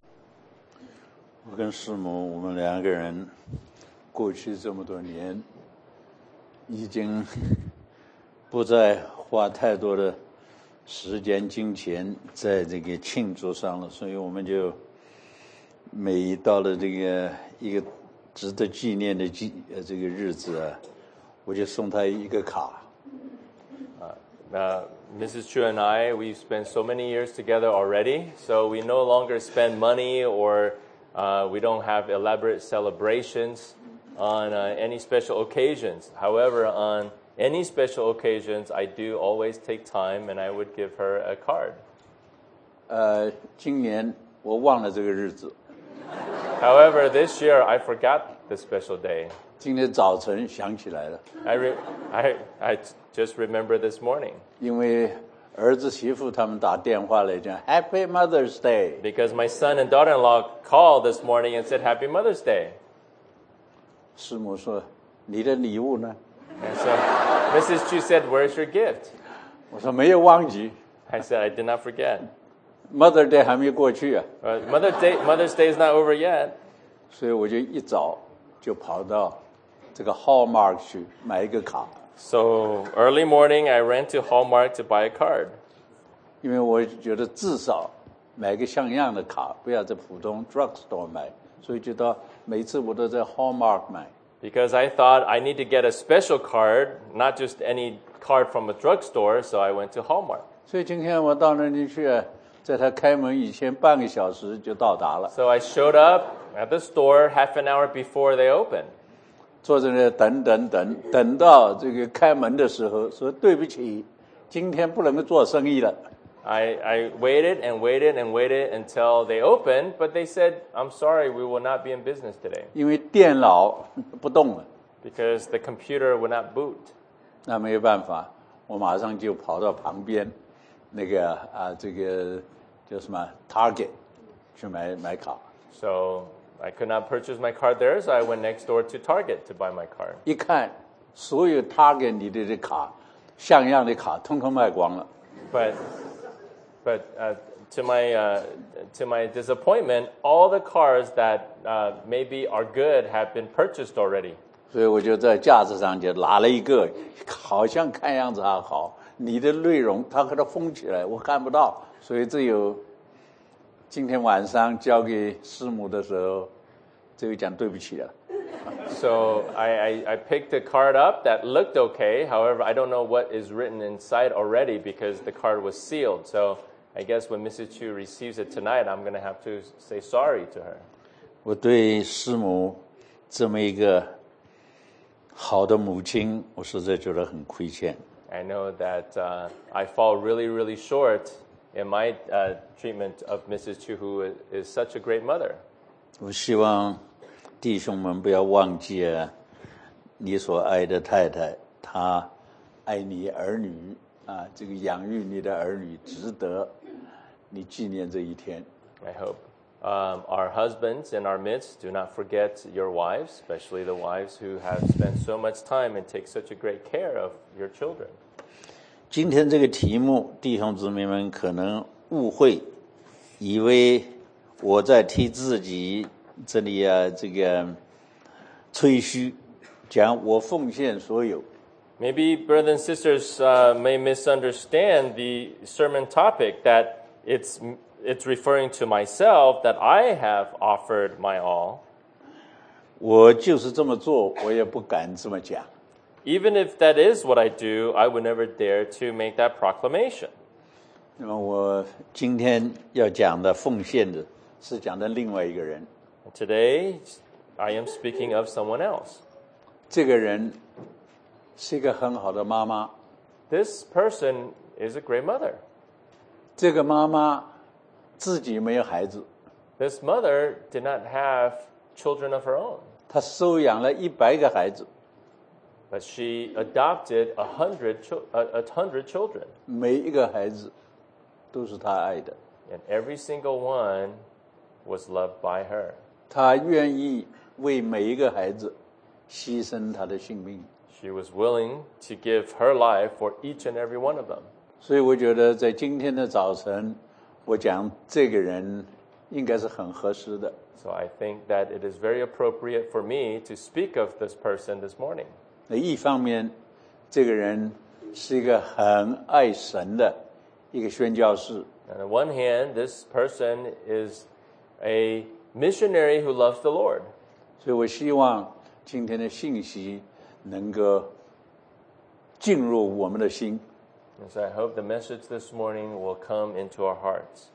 我跟师母，我们两个人过去这么多年，已经不再花太多的时间、金钱在这个庆祝上了，所以我们就每到了这个一个值得纪念的这个日子啊，我就送他一个卡。 Mrs. Chu and I, we've spent so many years together already, so we no longer spend money or we don't have elaborate celebrations on any special occasions. However, on any special occasions, I do always take time and I would give her a card. 今年我忘了这个日子。 However, this year I forgot the special day. 今天早晨想起来了。 I just remember this morning. 因为儿子媳妇他们打电话来讲 Happy Mother's Day. Because my son and daughter-in-law called this morning and said Happy Mother's Day. 师母说你的礼物呢？ And so Mrs. Chu said, "Where's your gift?" 我说没有忘记。 I said, "I did not forget." Mother's Day 还没过去啊。 Mother's Day is not over yet. 所以我就一早就跑到这个 Hallmark 去买一个卡。 So early morning, I ran to Hallmark to buy a card. 因为我觉得至少买个像样的卡，不要在普通 drugstore 买，所以就到每次我都在 Hallmark 买。 Because I thought I need to get a special card, not just any card from a drugstore, so I went to Hallmark. 所以今天我到那里去，在他开门以前半个小时就到达了。 So I showed up at the store half an hour before they opened. 坐在那等到这个开门的时候，说对不起，今天不能够做生意了。 I waited and waited and waited until they opened, but they said, "I'm sorry, we will not be in business today." 因为电脑不动了。 Because the computer would not boot. 那没有办法，我马上就跑到旁边那个这个叫什么 Target 去买卡。 So I could not purchase my card there, so I went next door to Target to buy my card. 一看，所有 Target 里的卡，像样的卡，通通卖光了。 But to my disappointment, all the cards that maybe are good have been purchased already. 所以我就在架子上就拿了一个，好像看样子还好，你的内容它给它封起来，我看不到，所以只有今天晚上交给师母的时候，这个讲对不起了。 So I picked a card up that looked okay. However, I don't know what is written inside already because the card was sealed. So I guess when Mrs. Chu receives it tonight, I'm going to have to say sorry to her. 我对师母这么一个好的母亲，我实在觉得很亏欠。 I know that I fall really, really short in my treatment of Mrs. Chu, who is such a great mother. 我希望弟兄们不要忘记啊，你所爱的太太，她爱你儿女啊，这个养育你的儿女，值得你纪念这一天。 I hope our husbands in our midst do not forget your wives, especially the wives who have spent so much time and take such a great care of your children. 今天这个题目，弟兄姊妹们可能误会，以为我在替自己这里这个吹嘘，讲我奉献所有。 Maybe brothers and sisters may misunderstand the sermon topic that it's referring to myself that I have offered my all. 我就是这么做，我也不敢这么讲。 Even if that is what I do, I would never dare to make that proclamation. 那么我今天要讲的奉献的是讲的另外一个人。 Today, I am speaking of someone else. 这个人是一个很好的妈妈。 This person is a great mother. 这个妈妈自己没有孩子。 This mother did not have children of her own. 她收养了100个孩子。 But she adopted 100 children. 每一个孩子都是她爱的。 And every single one was loved by her. 她愿意为每一个孩子牺牲她的性命。 She was willing to give her life for each and every one of them. 所以我觉得在今天的早晨，我讲这个人应该是很合适的。 So I think that it is very appropriate for me to speak of this person this morning. 一方面，这个人是一个很爱神的一个宣教士， On the one hand, this person is a missionary who loves the Lord. 所以我希望今天的信息能够进入我们的心。 And so I hope the message this morning will come into our hearts.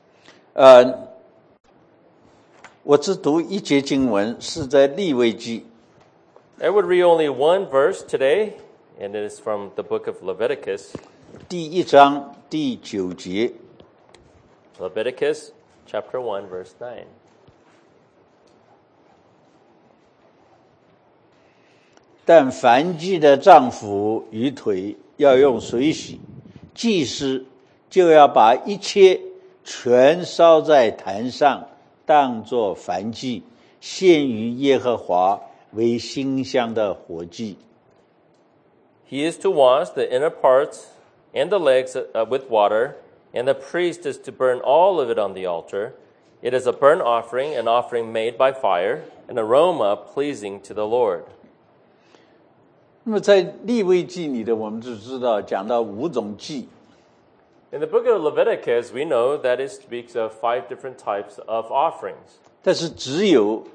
我只读一节经文，是在利未记 I would read only one verse today, and it is from the book of Leviticus. 第1章第9节。 Leviticus chapter 1, verse 9. 但凡祭的脏腑与腿要用水洗，祭司就要把一切全烧在坛上，当作燔祭，献于耶和华为馨香的火祭。 He is to wash the inner parts and the legs with water, and the priest is to burn all of it on the altar. It is a burnt offering, an offering made by fire, an aroma pleasing to the Lord. 那么在利未记里的，我们就知道讲到5种祭， In the book of Leviticus, we know that it speaks of 5 different types of offerings. 但是只有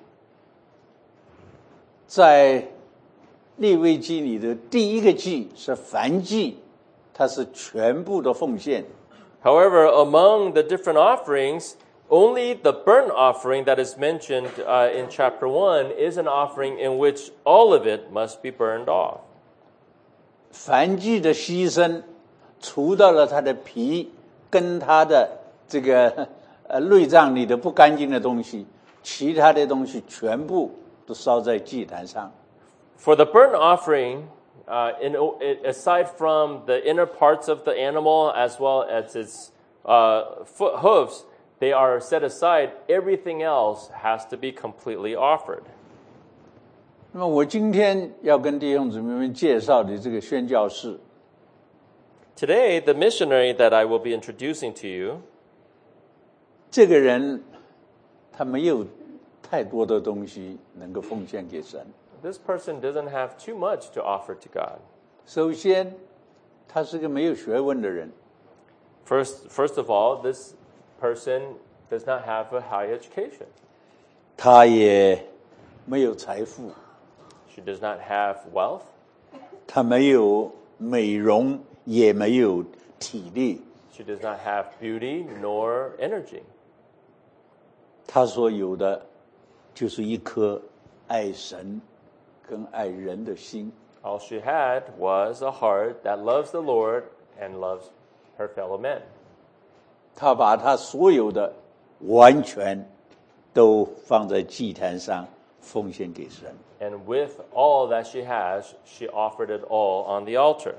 在利未记里的第一个祭是燔祭，它是全部的奉献。 However, among the different offerings, only the burnt offering that is mentioned in chapter 1 is an offering in which all of it must be burned off. 燔祭的牺牲，除掉了它的皮跟它的这个内脏里的不干净的东西，其他的东西全部都烧在祭坛上。 For the burnt offering, aside from the inner parts of the animal as well as its hooves, they are set aside. Everything else has to be completely offered. 那么我今天要跟弟兄姊妹们介绍的这个宣教士， Today, the missionary that I will be introducing to you, 这个人他没有太多的东西能够奉献给神。 this person doesn't have too much to offer to God. 首先，他是个没有学问的人， First of all, this person does not have a high education. 他也没有财富， She does not have wealth. 他没有美容，也没有体力。 She does not have beauty nor energy. 他所有的就是一颗爱神跟爱人的心。 All she had was a heart that loves the Lord and loves her fellow men. 他把他所有的完全都放在祭坛上奉献给神。 And with all that she has, she offered it all on the altar.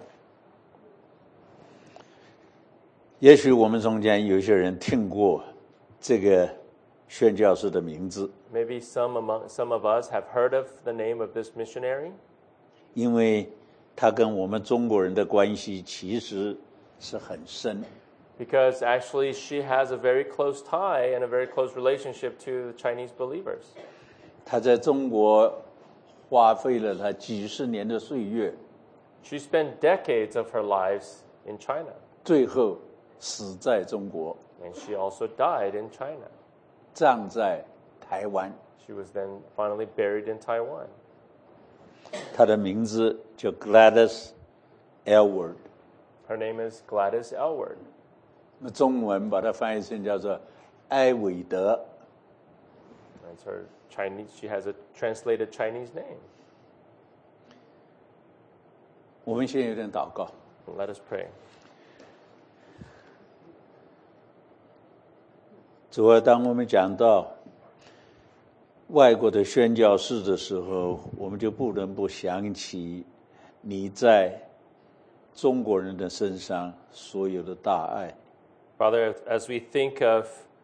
也许我们中间有些人听过这个宣教士的名字， Maybe some of us have heard of the name of this missionary, 因为他跟我们中国人的关系其实是很深。 because actually she has a very close tie and a very close relationship to the Chinese believers. 他在中国花费了他几十年的岁月， She spent decades of her lives in China, 最后死在中国， and she also died in China. 葬在台湾。 She was then finally buried in Taiwan. 他的名字叫 Gladys Aylward， Her name is Gladys Aylward. 那么中文把它翻译成叫做埃韦德。 That's her Chinese. She has a translated Chinese name. 我们先有点祷告。 Let us pray. 主啊，当我们讲到外国的宣教士的时候，我们就不能不想起你在中国人的身上所有的大爱。 Father, as we think of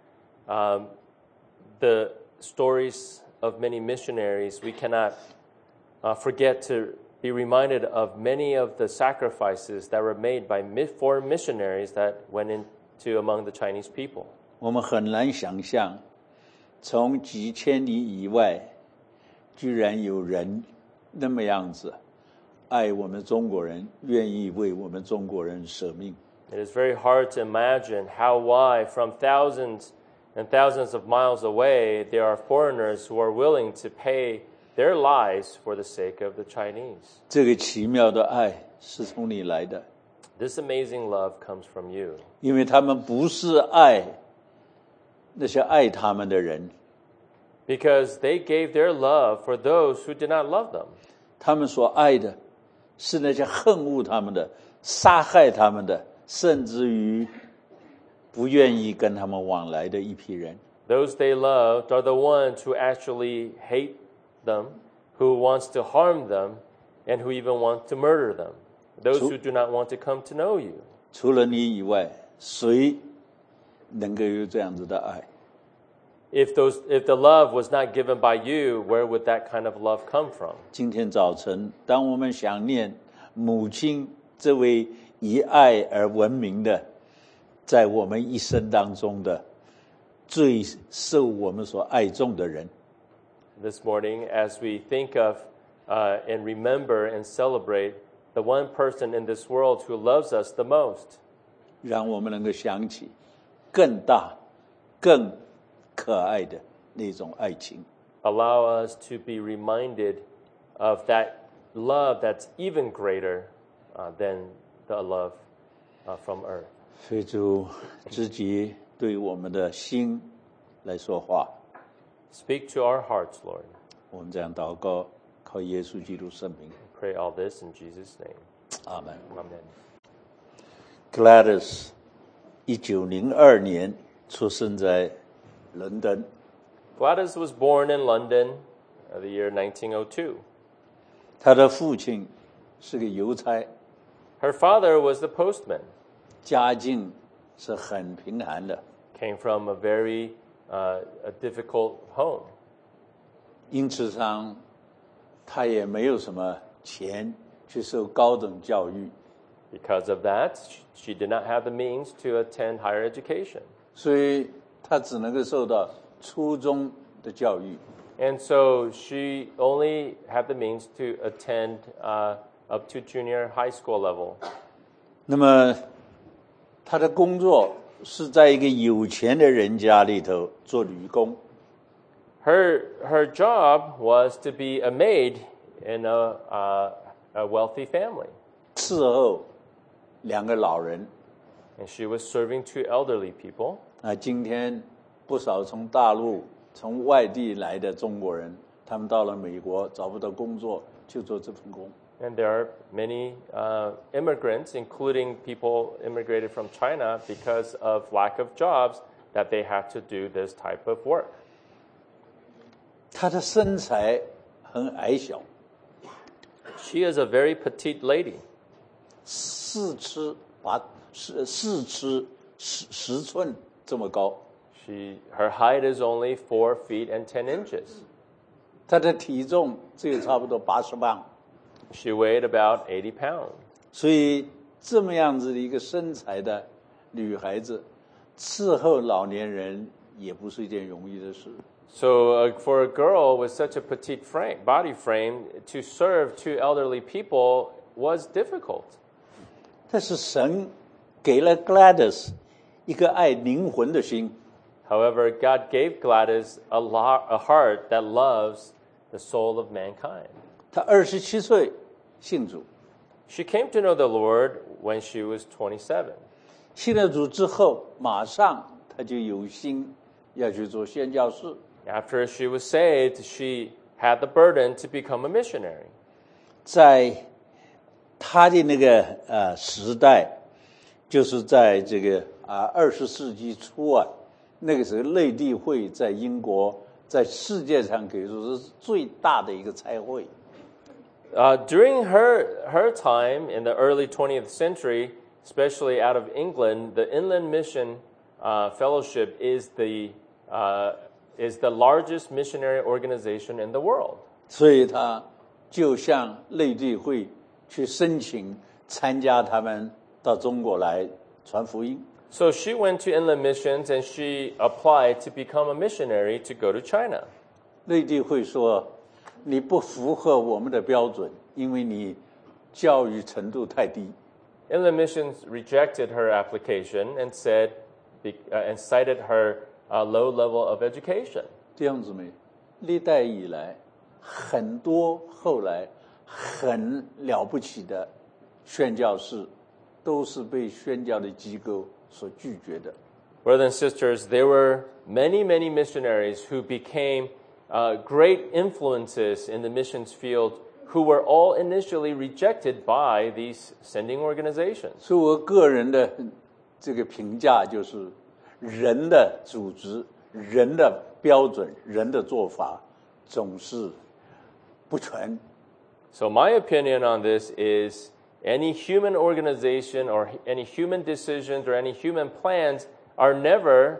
the stories of many missionaries, we cannot forget to be reminded of many of the sacrifices that were made by foreign missionaries that went into among the Chinese people. 我们很难想象从几千里以外，居然有人那么样子爱我们中国人，愿意为我们中国人舍命。 It is very hard to imagine why from thousands and thousands of miles away, there are foreigners who are willing to pay their lives for the sake of the Chinese. 这个奇妙的爱是从你来的， This amazing love comes from you. 因为他们不是爱那些爱他们的人， Because they gave their love for those who did not love them. 他们所爱的是那些恨恶他们的、杀害他们的，甚至于不愿意跟他们往来的一批人。 Those they loved are the ones who actually hate them, who wants to harm them, and who even want to murder them. Those who do not want to come to know you. 除了你以外，谁能够有这样子的爱？ If the love was not given by you, where would that kind of love come from? 今天早晨，当我们想念母亲这位以爱而闻名的，在我们一生当中的最受我们所爱重的人， This morning, as we think of and remember and celebrate the one person in this world who loves us the most, 让我们能够想起更大、更可爱的那种爱情。 allow us to be reminded of that love that's even greater than the love from earth. 非主自己对我们的心来说话， Speak to our hearts, Lord. 我们这样祷告，靠耶稣基督圣名， Pray all this in Jesus' name. 阿门。 Amen. Gladys 1902年出生在伦敦， Gladys was born in London the year 1902. 他的父亲是个邮差， Her father was the postman, 家境是很贫寒的， came from a very a difficult home. 因此上他也没有什么钱去受高等教育， Because of that, she did not have the means to attend higher education. 所以他只能够受到初中的教育。 And so she only had the means to attend up to junior high school level. 那么他的工作是在一个有钱的人家里头做女工， Her job was to be a maid in a wealthy family. 伺候两个老人。 And she was serving two elderly people. 今天不少从大陆、从外地来的中国人，他们到了美国找不到工作，就做这份工。 And there are many immigrants, including people immigrated from China, because of lack of jobs, that they have to do this type of work. 她的身材很矮小， She is a very petite lady. 4尺10寸这么高。 Her height is only 4 feet and 10 inches. 她的体重只有差不多80磅， She weighed about 80 pounds. 所以这么样子的一个身材的女孩子，伺候老年人也不是一件容易的事。 So for a girl with such a petite body frame, to serve two elderly people was difficult. 但是神给了 Gladys 一个爱灵魂的心， However, God gave Gladys a heart that loves the soul of mankind. 她27岁信主， She came to know the Lord when she was 27. 信了主之后，马上她就有心要去做宣教士。 After she was saved, she had the burden to become a missionary. 在她的那个时代，就是在这个20世纪初啊，那个时候内地会在英国，在世界上可以说是最大的一个差会。 During her time in the early 20th century, especially out of England, the Inland Mission Fellowship is the largest missionary organization in the world. 所以他就向内地会去申请参加他们到中国来传福音。 So she went to inland missions and she applied to become a missionary to go to China. 内地会说你不符合我们的标准，因为你教育程度太低。 Inland missions rejected her application and said, and cited her low level of education. 这样子没？历代以来，很多后来很了不起的宣教士，都是被宣教的机构所拒绝的。 Brothers and sisters, there were many, many missionaries who became great influences in the missions field who were all initially rejected by these sending organizations. 所以我个人的这个评价就是，人的组织、人的标准、人的做法总是不全。 So my opinion on this is any human organization or any human decisions or any human plans are never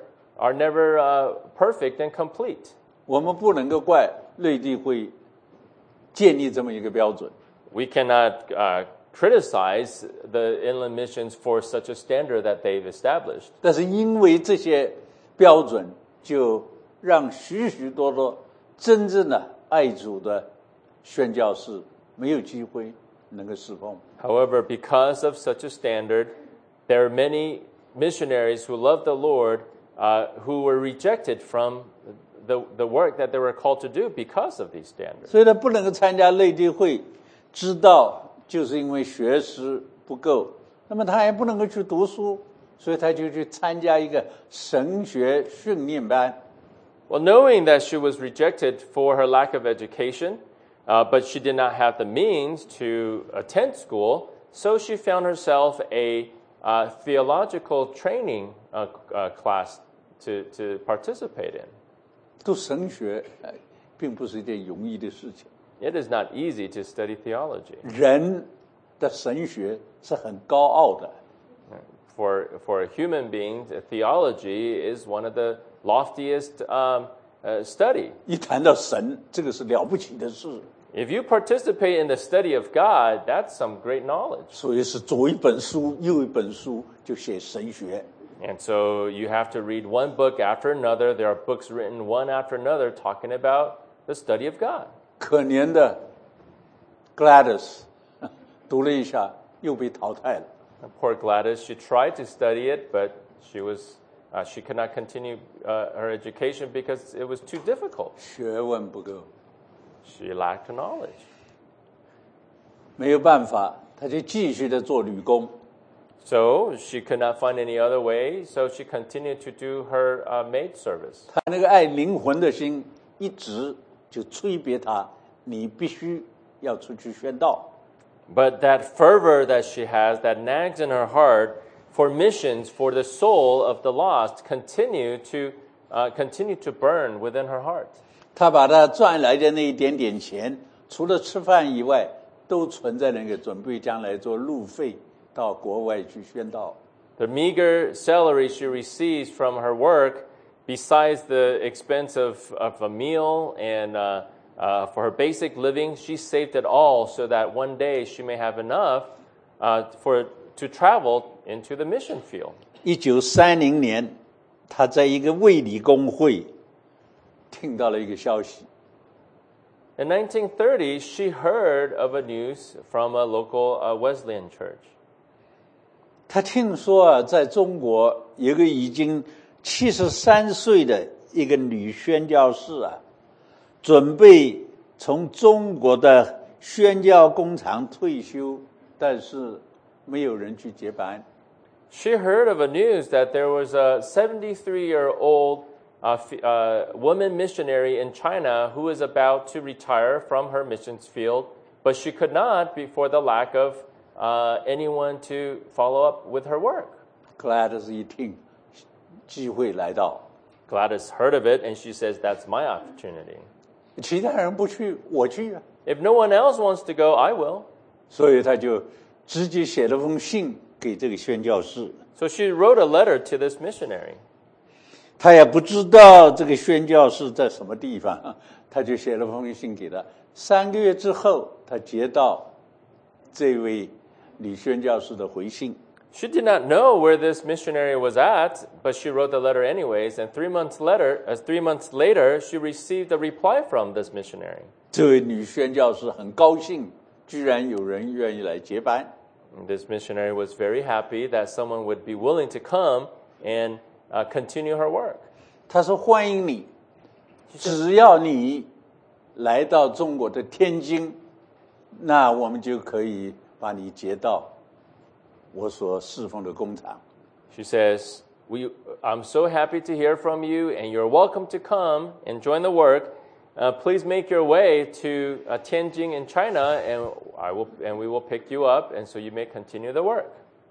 perfect and complete. 我们不能够怪内地会建立这么一个标准。 We cannot criticize the inland missions for such a standard that they've established. 但是因为这些标准，就让许许多多真正的爱主的宣教士没有机会能够侍奉。 However, because of such a standard, there are many missionaries who love the Lord who were rejected from the work that they were called to do because of these standards. 所以他不能够参加内地会，知道就是因为学识不够，那么他还不能够去读书，所以他就去参加一个神学训练班。 Well, knowing that she was rejected for her lack of education, but she did not have the means to attend school, so she found herself a theological training class to participate in. 读神学并不是一件容易的事情。 It is not easy to study theology. 人的神学是很高傲的， For a human being, theology is one of the loftiest study. 一谈到神，这个是了不起的事， If you participate in the study of God, that's some great knowledge. 所以是左一本书右一本书就写神学。 And so you have to read one book after another. There are books written one after another talking about the study of God. 可怜的 Gladys 读了一下又被淘汰了。 Poor Gladys, she tried to study it, but she could not continue her education because it was too difficult. 学问不够， She lacked knowledge. 没有办法，他就继续的做女工。 So she could not find any other way, so she continued to do her maid service. 他那个爱灵魂的心一直就催逼他，你必须要出去宣道。 But that fervor that she has, that nags in her heart for missions, for the soul of the lost, continue to burn within her heart. 他把他赚来的那一点点钱，除了吃饭以外，都存在那个准备将来做路费到国外去宣道。 The meager salary she receives from her work, besides the expense of a meal and for her basic living, she saved it all so that one day she may have enough to travel into the mission field. 1930年，他在一个卫理公会听到了一个消息， In 1930, she heard of a news from a local Wesleyan church. 他听说在中国有个已经73岁的一个女宣教士准备从中国的宣教工厂退休，但是没有人去接班。 She heard of a news that there was a 73-year-old woman missionary in China who was about to retire from her missions field, but she could not for the lack of anyone to follow up with her work. Gladys 一听，机会来到， Gladys heard of it, and she says, that's my opportunity. 其他人不去，我去啊。 If no one else wants to go, I will. 所以他就直接写了封信给这个宣教士。 So she wrote a letter to this missionary. 他也不知道这个宣教士在什么地方，他就写了封信给他。3个月之后，他接到这位女宣教士的回信。 She did not know where this missionary was at, but she wrote the letter anyways. And 3 months later, she received a reply from this missionary. 这位女宣教士很高兴，居然有人愿意来接班。 And this missionary was very happy that someone would be willing to come and continue her work. 她说：“欢迎你，只要你来到中国的天津，那我们就可以把你接到我所侍奉的工厂。” She says, I'm so happy to hear from you, and you're welcome to come and join the work. Please make your way to Tianjin in China, and we will pick you up, and so you may continue the work.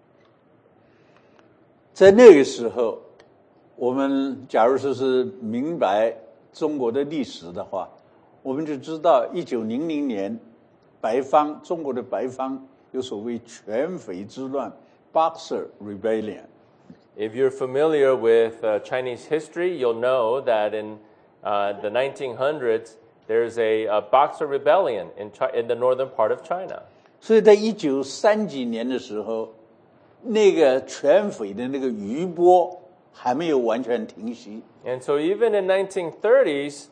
在那个时候，我们假如说是明白中国的历史的话，我们就知道1900年，中国的北方有所谓全匪之乱 （Boxer Rebellion）。 If you're familiar with Chinese history, you'll know that in the 1900s, there's a Boxer Rebellion in the northern part of China. 所以在1930几年的时候，那个全匪的那个余波还没有完全停息。 And so even in 1930s,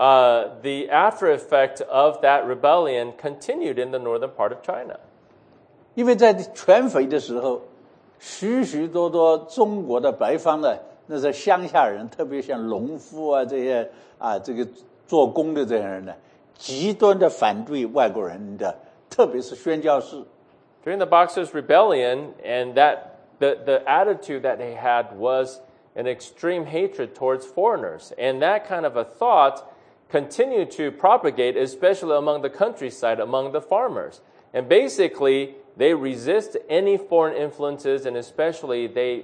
the after effect of that rebellion continued in the northern part of China. 因为在全匪的时候，许许多多中国的北方的那些乡下人，特别像农夫啊这些这个做工的这些人呢，极端的反对外国人的，特别是宣教士。 During the Boxers' Rebellion, and that the attitude that they had was an extreme hatred towards foreigners, and that kind of a thought continued to propagate, especially among the countryside, among the farmers. And basically, they resist any foreign influences, and especially they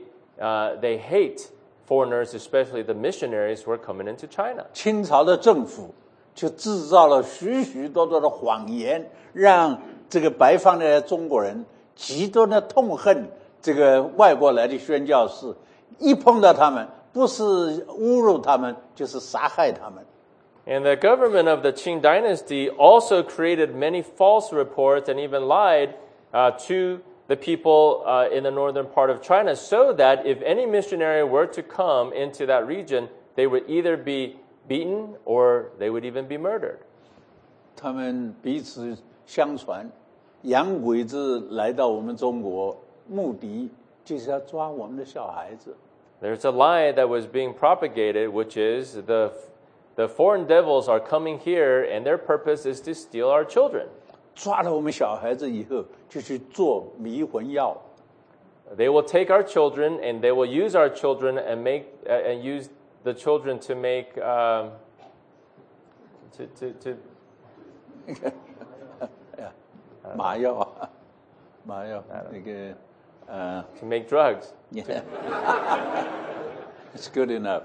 hate foreigners, especially the missionaries who are coming into China. 清朝的政府就制造了许许多多的谎言，让这个北方的中国人极端的痛恨这个外国来的宣教士，一碰到他们，不是侮辱他们，就是杀害他们。 And the government of the Qing dynasty also created many false reports and even lied to the people in the northern part of China, so that if any missionary were to come into that region, they would either be beaten or they would even be murdered. 他们彼此相传，洋鬼子来到我们中国，目的就是要抓我们的小孩子。 There's a lie that was being propagated, which is the foreign devils are coming here, and their purpose is to steal our children. 抓了我们小孩子以后，就去做迷魂药。 They will take our children, and they will use our children and use the children to make 麻药那个 to make drugs. Yeah. It's good enough.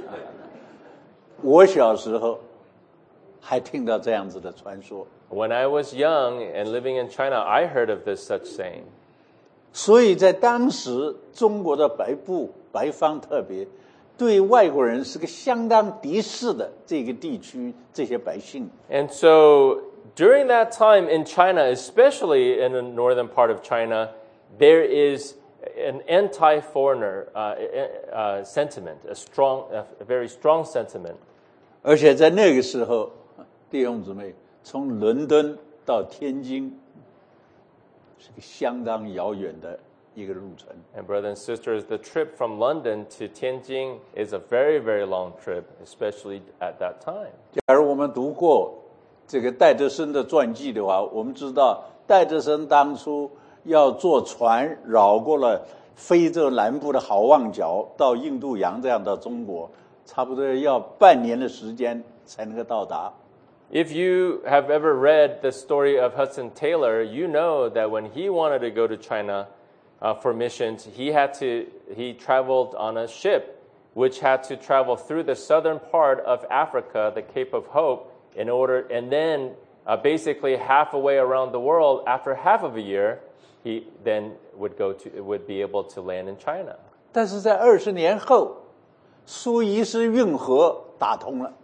我小时候还听到这样子的传说。 When I was young and living in China, I heard of this such saying. 所以在当时，中国的北方特别对外国人是个相当敌视的这个地区这些百姓。 And so during that time in China, especially in the northern part of China, there is an anti-foreigner sentiment, a very strong sentiment. 而且在那个时候，弟兄姊妹，从伦敦到天津是个相当遥远的一个路程。 And brothers and sisters, the trip from London to Tianjin is a very, very long trip, especially at that time. 假如我们读过这个戴德生的传记的话，我们知道戴德生当初要坐船绕过了非洲南部的好望角到印度洋，这样到中国，差不多要半年的时间才能够到达。 If you have ever read the story of Hudson Taylor, you know that when he wanted to go to China for missions, he traveled on a ship which had to travel through the southern part of Africa, the Cape of Hope, and then basically halfway around the world. After half of a year, he then would be able to land in China. 但是在20年后，苏伊士运河打通了。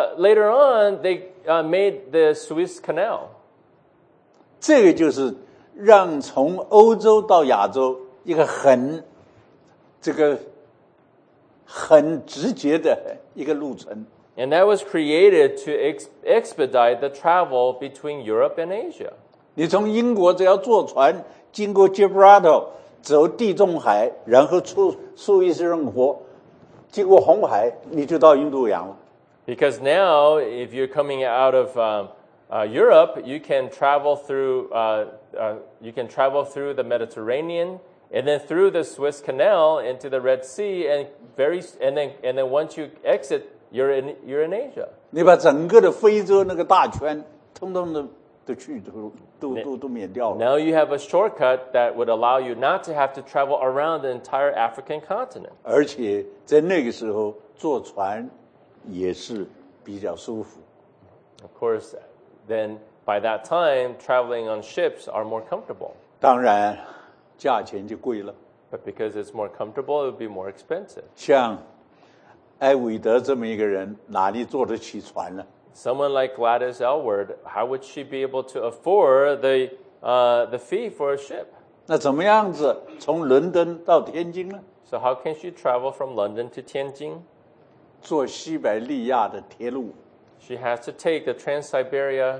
Later on, they made the Suez Canal. 这个就是让从欧洲到亚洲一个很直接的一个路程。 And that was created to expedite the travel between Europe and Asia. 你从英国只要坐船经过 Gibraltar 走地中海，然后出苏伊士运河，经过红海，你就到印度洋了。 Because now, if you're coming out of Europe, you can travel through the Mediterranean, and then through the Suez Canal into the Red Sea, and then once you exit, you're in Asia. 你把整个的非洲那个大圈，通通都去都免掉了。 Now you have a shortcut that would allow you not to have to travel around the entire African continent. 而且在那个时候坐船也是比较舒服。 Of course, then by that time, traveling on ships are more comfortable. 当然，价钱就贵了。 But because it's more comfortable, it would be more expensive. 像艾韦德这么一个人，哪里坐得起船呢？ Someone like Gladys Aylward, how would she be able to afford the fee for a ship? 那怎么样子从伦敦到天津呢？ So how can she travel from London to Tianjin? 坐西伯利亚的铁路， She has to take the Trans-Siberia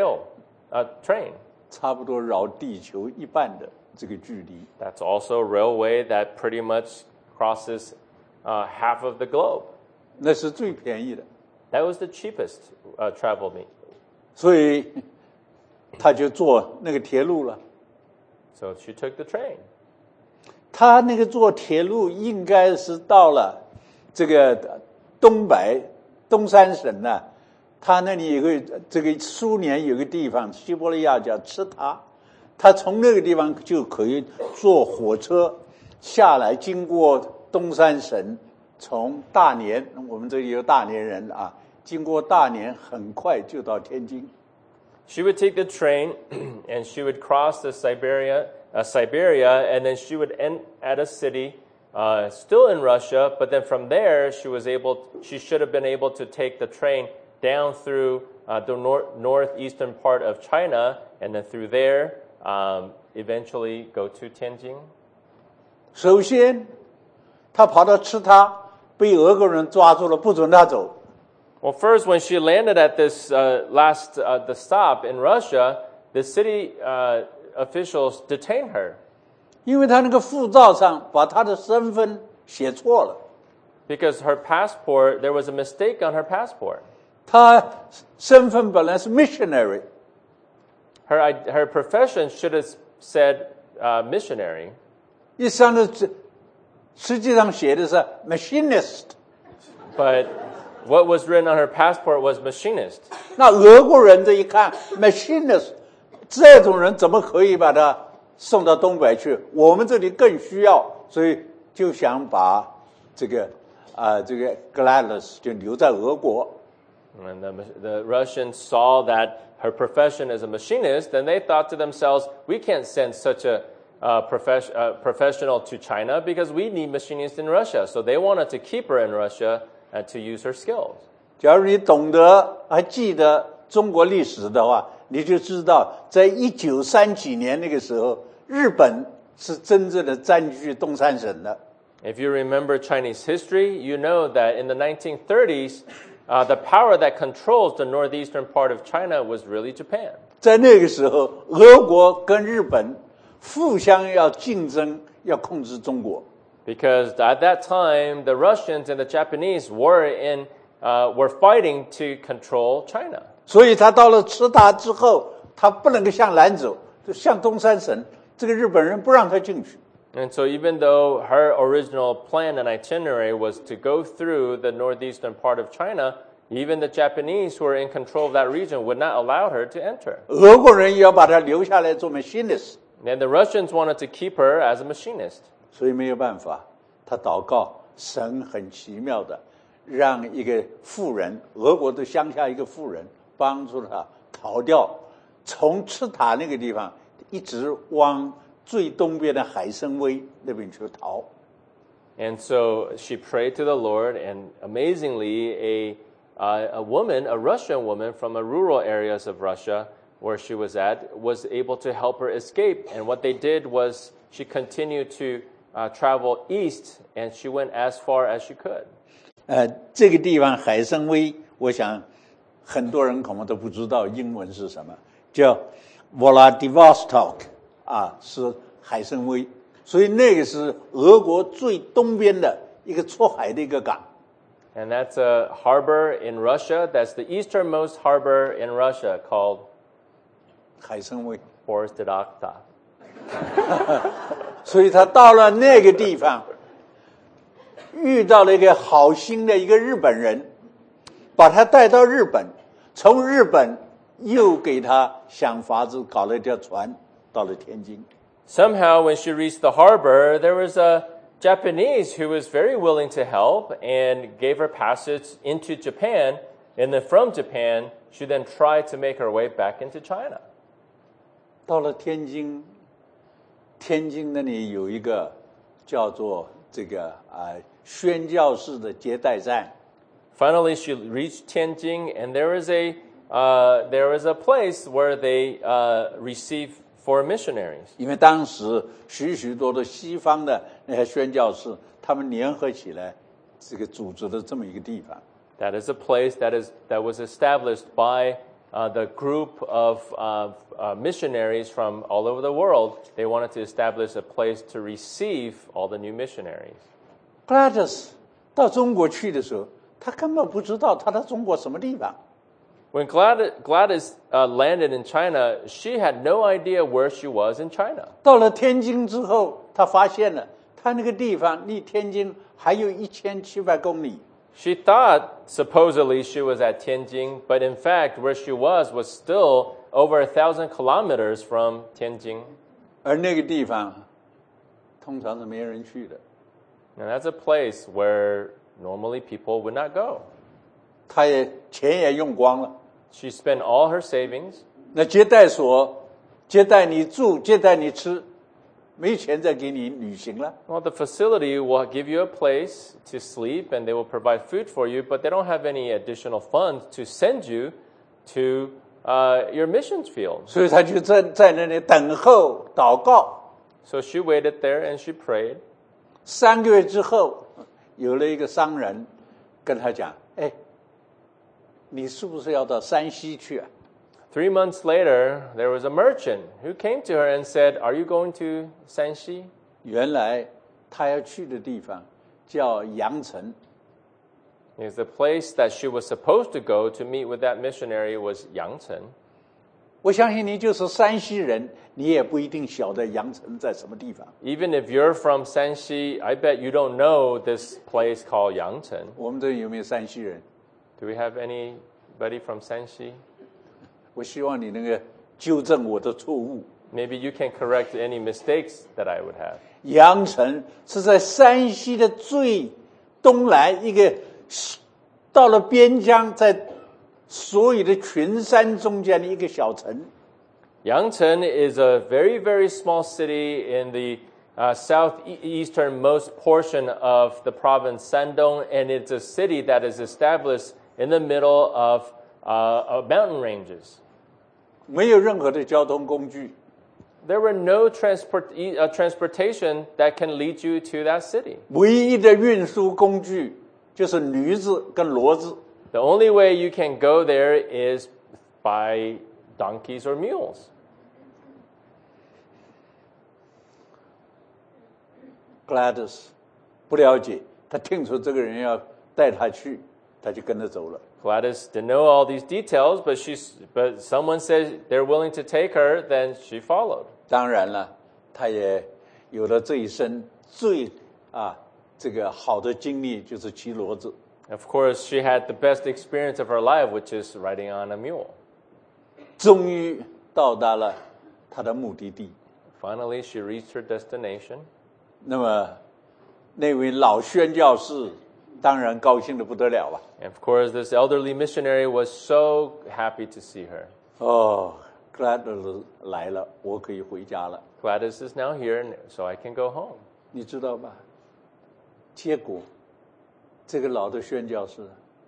train. 差不多绕地球一半的这个距离。 That's also a railway that pretty much crosses half of the globe. 那是最便宜的， That was the cheapest travel means. 所以他就坐那个铁路了。 So she took the train. 他那个坐铁路应该是到了这个东三省呢，他那里有个这个苏联有个地方西伯利亚叫赤塔，他从那个地方就可以坐火车下来，经过东三省，从大连，我们这里有大连人啊，经过大连很快就到天津。 She would take the train and she would cross the Siberia, and then she would end at a city still in Russia, but then from there she should have been able to take the train down through the northeastern part of China, and then through there eventually go to Tianjin. 首先，他跑到赤塔，被俄国人抓住了，不准他走。 Well, first, when she landed at this the stop in Russia, the city officials detained her 因为他那个护照上把他的身份写错了， because there was a mistake on her passport. 他身份本来是 missionary， Her profession should have said missionary, 一上的实际上写的是 machinist。 but what was written on her passport was machinist. 那俄国人这一看 machinist， 这种人怎么可以把他送到东北去？我们这里更需要，所以就想把这个Gladys 就留在俄国。 And the Russians saw that her profession as a machinist, and they thought to themselves, we can't send such a professional to China because we need machinists in Russia. So they wanted to keep her in Russia and to use her skills. 假如你懂得还记得中国历史的话，你就知道，在1930几年那个时候，日本是真正的占据东三省的。 If you remember Chinese history, you know that in the 1930s, the power that controls the northeastern part of China was really Japan. 在那个时候，俄国跟日本互相要竞争，要控制中国。 Because at that time, the Russians and the Japanese were fighting to control China. 所以他到了赤塔之后，他不能够向南走，就向东三省。这个日本人不让他进去。 And so even though her original plan and itinerary was to go through the northeastern part of China, even the Japanese who were in control of that region would not allow her to enter. 俄国人也要把他留下来做 machinist， And the Russians wanted to keep her as a machinist. 所以没有办法，他祷告，神很奇妙的让一个妇人，俄国的乡下一个妇人帮助他逃掉，从赤塔那个地方一直往最东边的海参崴那边去逃。 And so she prayed to the Lord, and amazingly, a Russian woman from the rural areas of Russia where she was at, was able to help her escape. And what they did was she continued to travel east, and she went as far as she could. 这个地方海参崴，我想很多人恐怕都不知道英文是什么，叫 Vladivostok 啊，是海参崴，所以那个是俄国最东边的一个出海的一个港。 And that's a harbor in Russia. That's the easternmost harbor in Russia called 海参崴。 Borodokta. 所以他到了那个地方，遇到了一个好心的一个日本人，把他带到日本，从日本又给他想法子搞了一条船，到了天津。 Somehow, when she reached the harbor, there was a Japanese who was very willing to help and gave her passage into Japan. And then from Japan, she then tried to make her way back into China. 到了天津，天津那里有一个叫做这个宣教士的接待站。 Finally, she reached Tianjin, and there was a place where they receive foreign missionaries. 因为当时许许多多西方的那些宣教士，他们联合起来，这个组织了这么一个地方。 That is a place that was established by the group of missionaries from all over the world. They wanted to establish a place to receive all the new missionaries. Gladys 到中国去的时候，他根本不知道他到中国什么地方。 When Gladys landed in China, she had no idea where she was in China. 到了天津之后，他发现了他那个地方离天津还有1700公里。 She thought supposedly she was at Tianjin, but in fact, where she was still over 1,000 kilometers from Tianjin. 而那个地方通常是没人去的。 And that's a place where normally people would not go. 他钱也用光了。 She spent all her savings. 那接待所接待你住，接待你吃，没钱再给你旅行了。 Well, the facility will give you a place to sleep and they will provide food for you, but they don't have any additional funds to send you to your missions field. 所以他就在那里等候祷告。 So she waited there and she prayed. 3个月之后，有了一个商人跟他讲：“哎，你是不是要到山西去啊？” 3 months later, there was a merchant who came to her and said, "Are you going to Shanxi?" 原来他要去的地方叫阳城。 Because the place that she was supposed to go to meet with that missionary was Yangcheng. 我相信你就是山西人，你也不一定晓得阳城在什么地方。 Even if you're from Shanxi, I bet you don't know this place called Yangcheng. 我们这里有没有山西人？ Do we have anybody from Shanxi? 我希望你能够纠正我的错误。 Maybe you can correct any mistakes that I would have. 阳城是在山西的最东南一个，到了边疆，在所有的群山中间的一个小城。 Yangcheng is a very, very small city in the southeasternmost portion of the province Shandong, and it's a city that is established in the middle of mountain ranges. 没有任何的交通工具， There were no transportation that can lead you to that city. 唯一的运输工具就是驴子跟骡子。 The only way you can go there is by donkeys or mules. Gladys 不了解，他听说这个人要带他去，他就跟着走了。 Gladys didn't know all these details, but someone said they're willing to take her, then she followed. 当然了，他也有了这一生最这个好的经历，就是骑骡子。 Of course, she had the best experience of her life, which is riding on a mule. 终于到达了他的目的地。 Finally, she reached her destination. 那么，那位老宣教士当然高兴得不得了啊！ And of course, this elderly missionary was so happy to see her. 哦 ，Gladys 来了，我可以回家了。 Gladys is now here, so I can go home. 你知道吧？结果，这个老的宣教士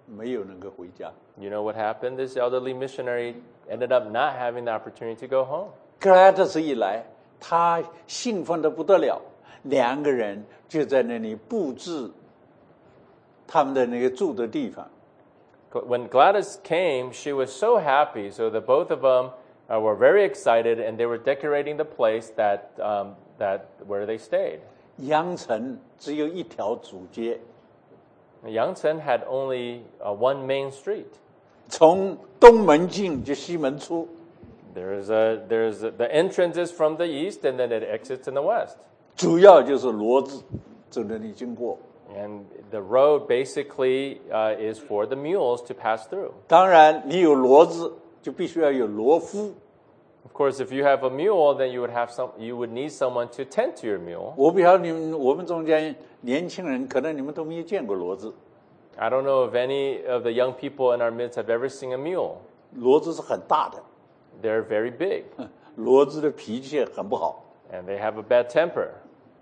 没有能够回家。 You know what happened? This elderly missionary ended up not having the opportunity to go home. 格拉特斯一来，他兴奋得不得了，两个人就在那里布置他们的那个住的地方。 When Gladys came, she was so happy. So the both of them were very excited, and they were decorating the place that where they stayed. 羊城只有一条主街， Yangcheng had only one main street. 从东门进就西门出。 The entrance is from the east, and then it exits in the west. 主要就是骡子从那里经过。 And the road basically is for the mules to pass through. 当然，你有骡子，就必须要有骡夫。 Of course, if you have a mule, then you would need someone to tend to your mule. 我不晓得我们中间年轻人，可能你们都没有见过骡子。 I don't know if any of the young people in our midst have ever seen a mule. 骡子是很大的， They're very big, 骡子的脾气很不好。 and they have a bad temper.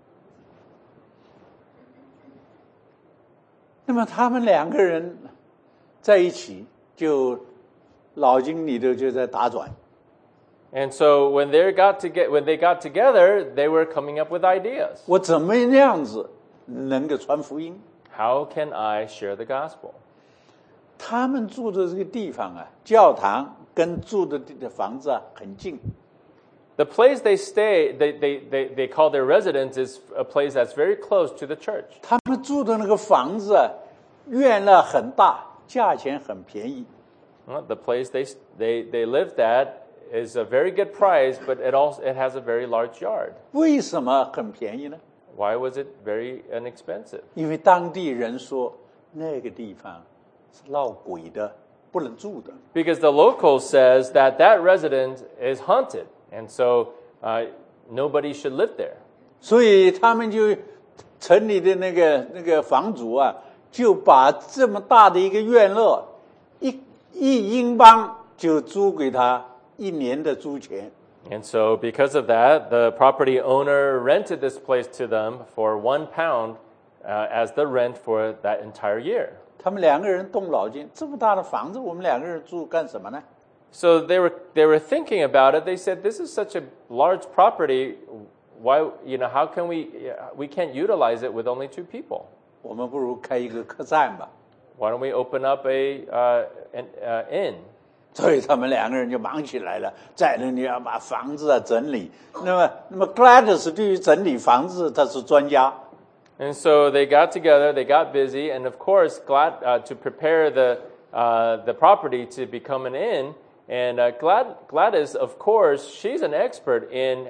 那么他们两个人在一起，就脑筋里头就在打转。 And so when they got together, they were coming up with ideas. 我怎么样子能够传福音？ How can I share the gospel? 他们住的这个地方啊，教堂跟住的房子啊很近。 The place they stay, they call their residence, is a place that's very close to the church. 他们住的那个房子啊，院落很大，价钱很便宜。 The place they lived at is a very good price, but it has a very large yard. 为什么很便宜呢？ Why was it very inexpensive? 因为当地人说那个地方是闹鬼的，不能住的。 Because the local says that residence is haunted, and so nobody should live there. 所以他们就城里的那个房主啊，就把这么大的一个院落，一英镑就租给他1年的租钱。 And so because of that, the property owner rented this place to them for £1 as the rent for that entire year. 他们两个人动脑筋，这么大的房子，我们两个人住干什么呢？ So they were thinking about it. They said, "This is such a large property. Why, how can we can't utilize it with only 2 people? 我们不如开一个客栈吧。 Why don't we open up an inn?" 所以他们两个人就忙起来了，在那里要把房子啊整理。那么 Gladys 对于整理房子他是专家。 And so they got together, they got busy, and of course, to prepare the property to become an inn. And Gladys, of course, she's an expert in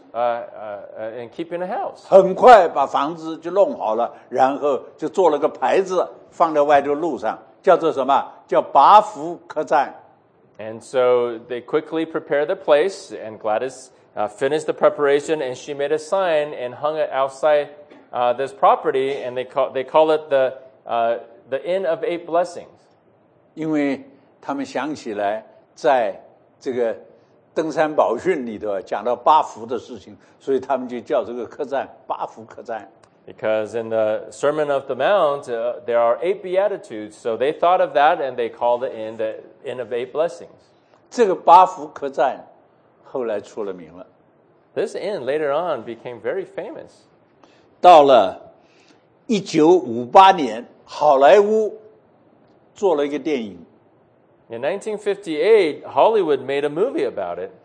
in keeping a house. 很快把房子就弄好了，然后就做了个牌子放在外头路上，叫做什么？叫八福客栈。 And so they quickly prepared the place, and Gladys finished the preparation, and she made a sign and hung it outside this property, and they call it the Inn of 8 Blessings. 因为他们想起来，在这个登山宝训里头讲到八福的事情，所以他们就叫这个客栈八福客栈。 Because in the Sermon of the Mount, there are 8 Beatitudes, so they thought of that, and they called it the Inn of 8 Blessings. 这个八福客栈后来出了名了。 This inn later on became very famous. 到了1958年，好莱坞做了一个电影， In 1958, Hollywood made a movie about it.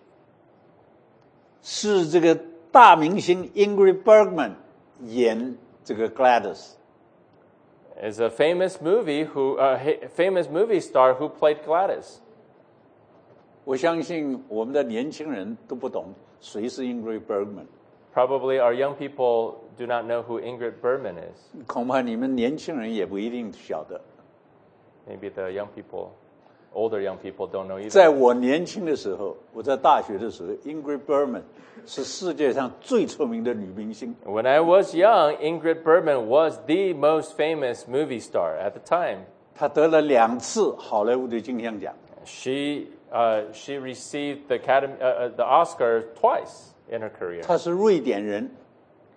是这个大明星 Ingrid Bergman 演这个 Gladys。 It's a famous movie famous movie star who played Gladys. 我相信我们的年轻人都不懂谁是 Ingrid Bergman， Probably our young people do not know who Ingrid Bergman is. 恐怕你们年轻人也不一定晓得。 Maybe the older young people don't know either. 在我年轻的时候，我在大学的时候 ，Ingrid Bergman 是世界上最出名的女明星。 When I was young, Ingrid Bergman was the most famous movie star at the time. 她得了2次好莱坞的金像奖。 She received the Oscar twice in her career. 她是瑞典人，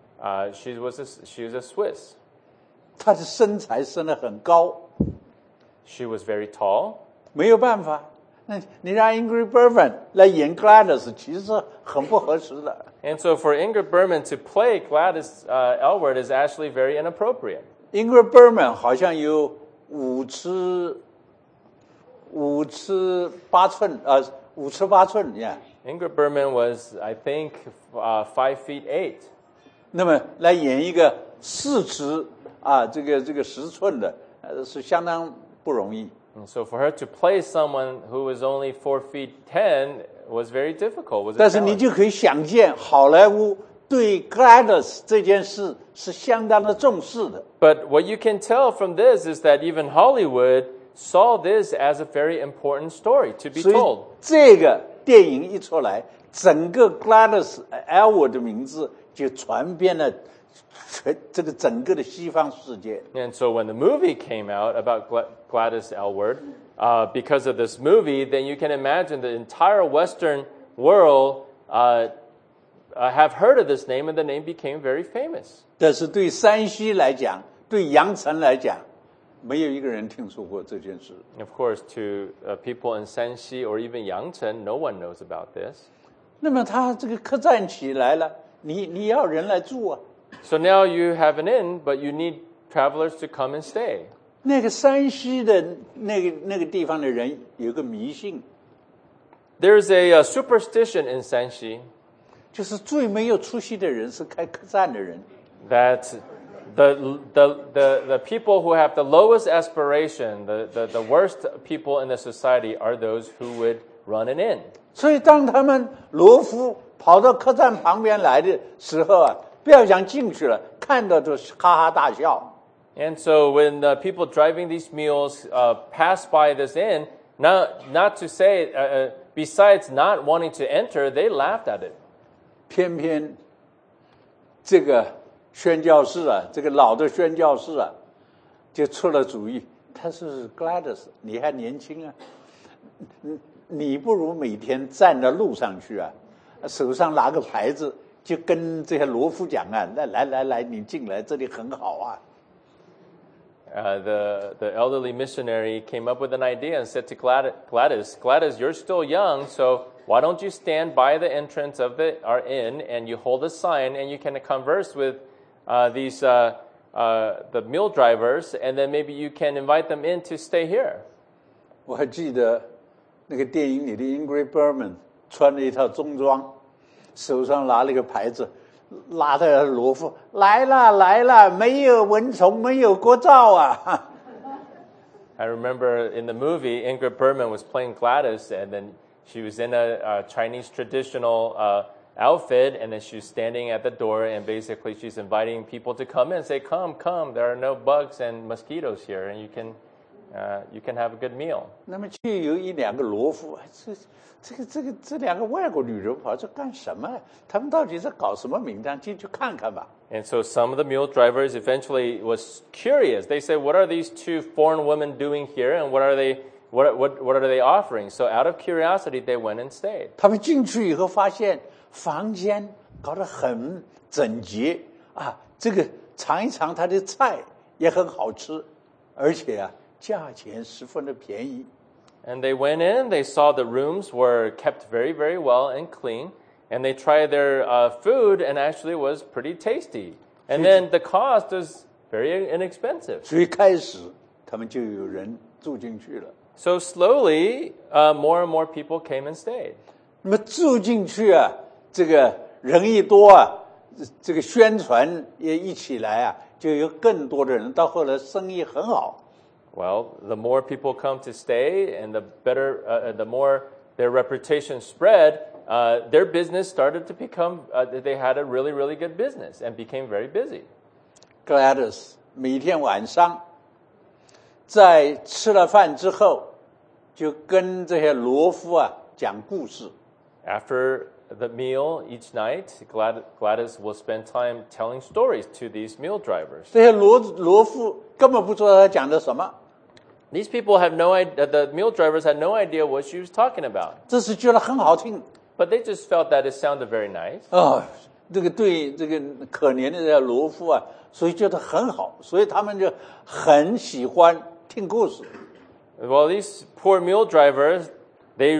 She was a Swiss. 她的身材生得很高。 She was very tall. 没有办法。那你让 Ingrid Bergman 来演 Gladys， 其实很不合适的。 And so for Ingrid Bergman to play Gladys Aylward is actually very inappropriate. Ingrid Bergman 好像有5尺8寸，5尺8寸呀。 Ingrid Bergman was, I think, 5 feet 8. 那么来演一个4尺这个10寸的，是相当不容易。 And so for her to play someone who was only 4 feet 10 was very difficult. Was a 但是你 challenge. 就可以想见，好莱坞对 Gladys 这件事是相当的重视的。 But what you can tell from this is that even Hollywood saw this as a very important story to be 所以 told. 这个电影一出来，整个 Gladys Aylward 的名字就传遍了这个整个的西方世界。 And so when the movie came out about Gladys Aylward, because of this movie, then you can imagine the entire Western world have heard of this name, and the name became very famous. 但是对山西来讲，对杨晨来讲，没有一个人听说过这件事。 Of course, to people in Shanxi or even Yangcheng, no one knows about this. 那么他这个客栈起来了，你要人来住啊。 So now you have an inn, but you need travelers to come and stay. 那个山西的那个地方的人有个迷信， There's a superstition in Shanxi 就是最没有出息的人是开客栈的人。 that the people who have the lowest aspiration, the worst people in the society, are those who would run an inn. 所以当他们罗夫跑到客栈旁边来的时候啊，不要想进去了，看到就哈哈大笑。 And so when the people driving these mules pass by this inn, not to say, besides not wanting to enter, they laughed at it. 偏偏这个宣教士啊，这个老的宣教士啊，就出了主意。他是 Gladys， 你还年轻啊，你不如每天站到路上去啊，手上拿个牌子，就跟这些罗夫讲啊，来，你进来，这里很好啊。 The elderly missionary came up with an idea and said to Gladys, you're still young, so why don't you stand by the entrance of our inn and you hold a sign and you can converse with the mule drivers, and then maybe you can invite them in to stay here. 我还记得那个电影里的 Ingrid Bergman 穿了一套中装，手上拿了一个牌子，拉着罗夫来了，没有蚊虫，没有国照啊。 I remember in the movie, Ingrid Bergman was playing Gladys, and then she was in a Chinese traditional outfit, and then she was standing at the door, and basically she's inviting people to come in and say, come, there are no bugs and mosquitoes here, and you can have a good meal. 那么就有1-2个罗夫，这2个外国女人跑这干什么？他们到底在搞什么名堂？进去看看吧。 And so some of the mule drivers eventually was curious. They said, what are these 2 foreign women doing here, and what are they offering? So out of curiosity, they went and stayed. 他们进去以后发现房间搞得很整洁啊，这个尝一尝它的菜也很好吃，而且啊价钱十分的便宜。 And they went in, they saw the rooms were kept very, very well and clean, and they tried their food, and actually it was pretty tasty. And then the cost was very inexpensive. 所以开始他们就有人住进去了。 So slowly, more and more people came and stayed. 那么住进去啊，这个人一多啊，这个宣传也一起来啊，就有更多的人。到后来生意很好。 Well, the more people come to stay, and the better, the more their reputation spread, their business started to become. They had a really, really good business and became very busy. Gladys 每天晚上在吃了饭之后，就跟这些罗夫啊讲故事。 After the meal each night, Gladys will spend time telling stories to these mule drivers. 这些罗夫根本不知道他讲的什么， These people have no idea. The mule drivers had no idea what she was talking about, 这是觉得很好听 but they just felt that it sounded very nice. 啊。这个对这个可怜的这些罗夫啊，所以觉得很好，所以他们就很喜欢听故事。 Well, these poor mule drivers, they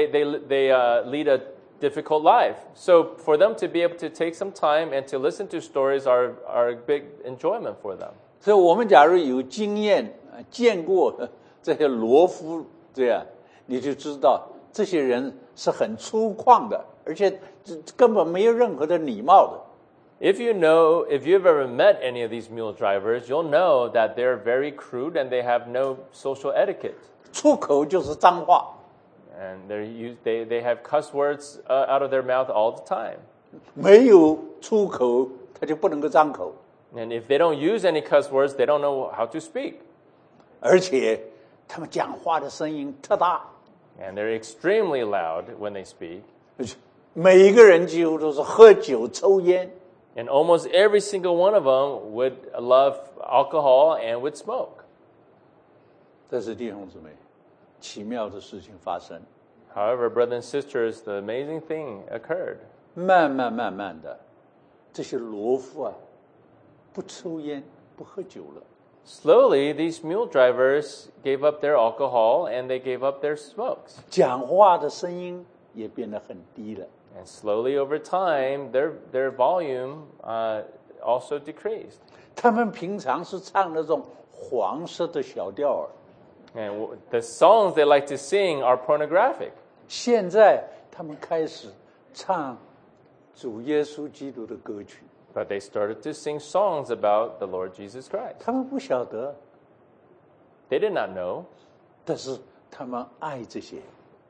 lead a difficult life. So for them to be able to take some time and to listen to stories are a big enjoyment for them. 所以我们假如有经验见过这些罗夫这样，你就知道这些人是很粗犷的，而且根本没有任何的礼貌的。 If you've ever met any of these mule drivers, you'll know that they're very crude and they have no social etiquette. 出口就是脏话。 And they have cuss words out of their mouth all the time. 没有出口，他就不能够张口。 And if they don't use any cuss words, they don't know how to speak. 而且他们讲话的声音特大。 And they're extremely loud when they speak. 每一个人几乎都是喝酒抽烟。 And almost every single one of them would love alcohol and would smoke. 但是弟兄姊妹，奇妙的事情发生。 However, brothers and sisters, the amazing thing occurred. 慢慢的，这些罗夫啊，不抽烟，不喝酒了。 Slowly, these mule drivers gave up their alcohol and they gave up their smokes. 讲话的声音也变得很低了。 And slowly over time, their volume also decreased. 他们平常是唱那种黄色的小调儿。 And the songs they like to sing are pornographic. 现在他们开始唱主耶稣基督的歌曲。 But they started to sing songs about the Lord Jesus Christ. 他们不晓得， They did not know, 但是他们爱这些。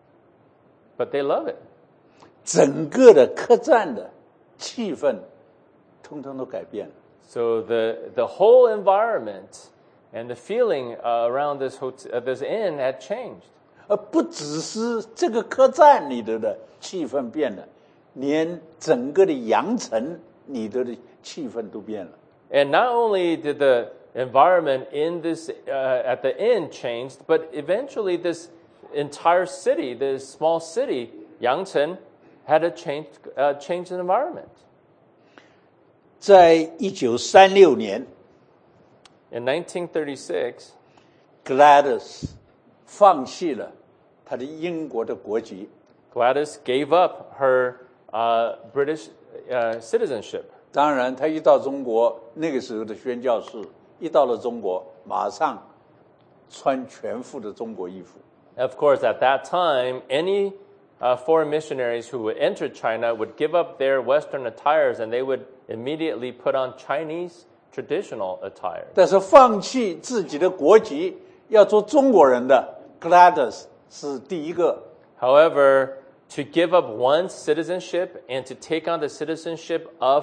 but they love it. 整个的客栈的气氛，通通都改变了。 So the whole environment and the feeling around this inn had changed. 而不只是这个客栈里头的气氛变了，连整个的羊城里头的气氛都变了。 And not only did the environment in this at the inn changed, but eventually this entire city, this small city, Yangcheng, had a changed environment. 在1936年 In 1936, Gladys 放弃了他的英国的国籍。 Gladys gave up her British citizenship. 当然，他一到中国，那个时候的宣教士一到了中国，马上穿全副的中国衣服。 Of course, at that time, any foreign missionaries who would enter China would give up their Western attires and they would immediately put on Chinese traditional attire. 但是放弃自己的国籍，要做中国人的 Gladys 是第一个。 However, to give up one's citizenship and to take on the citizenship of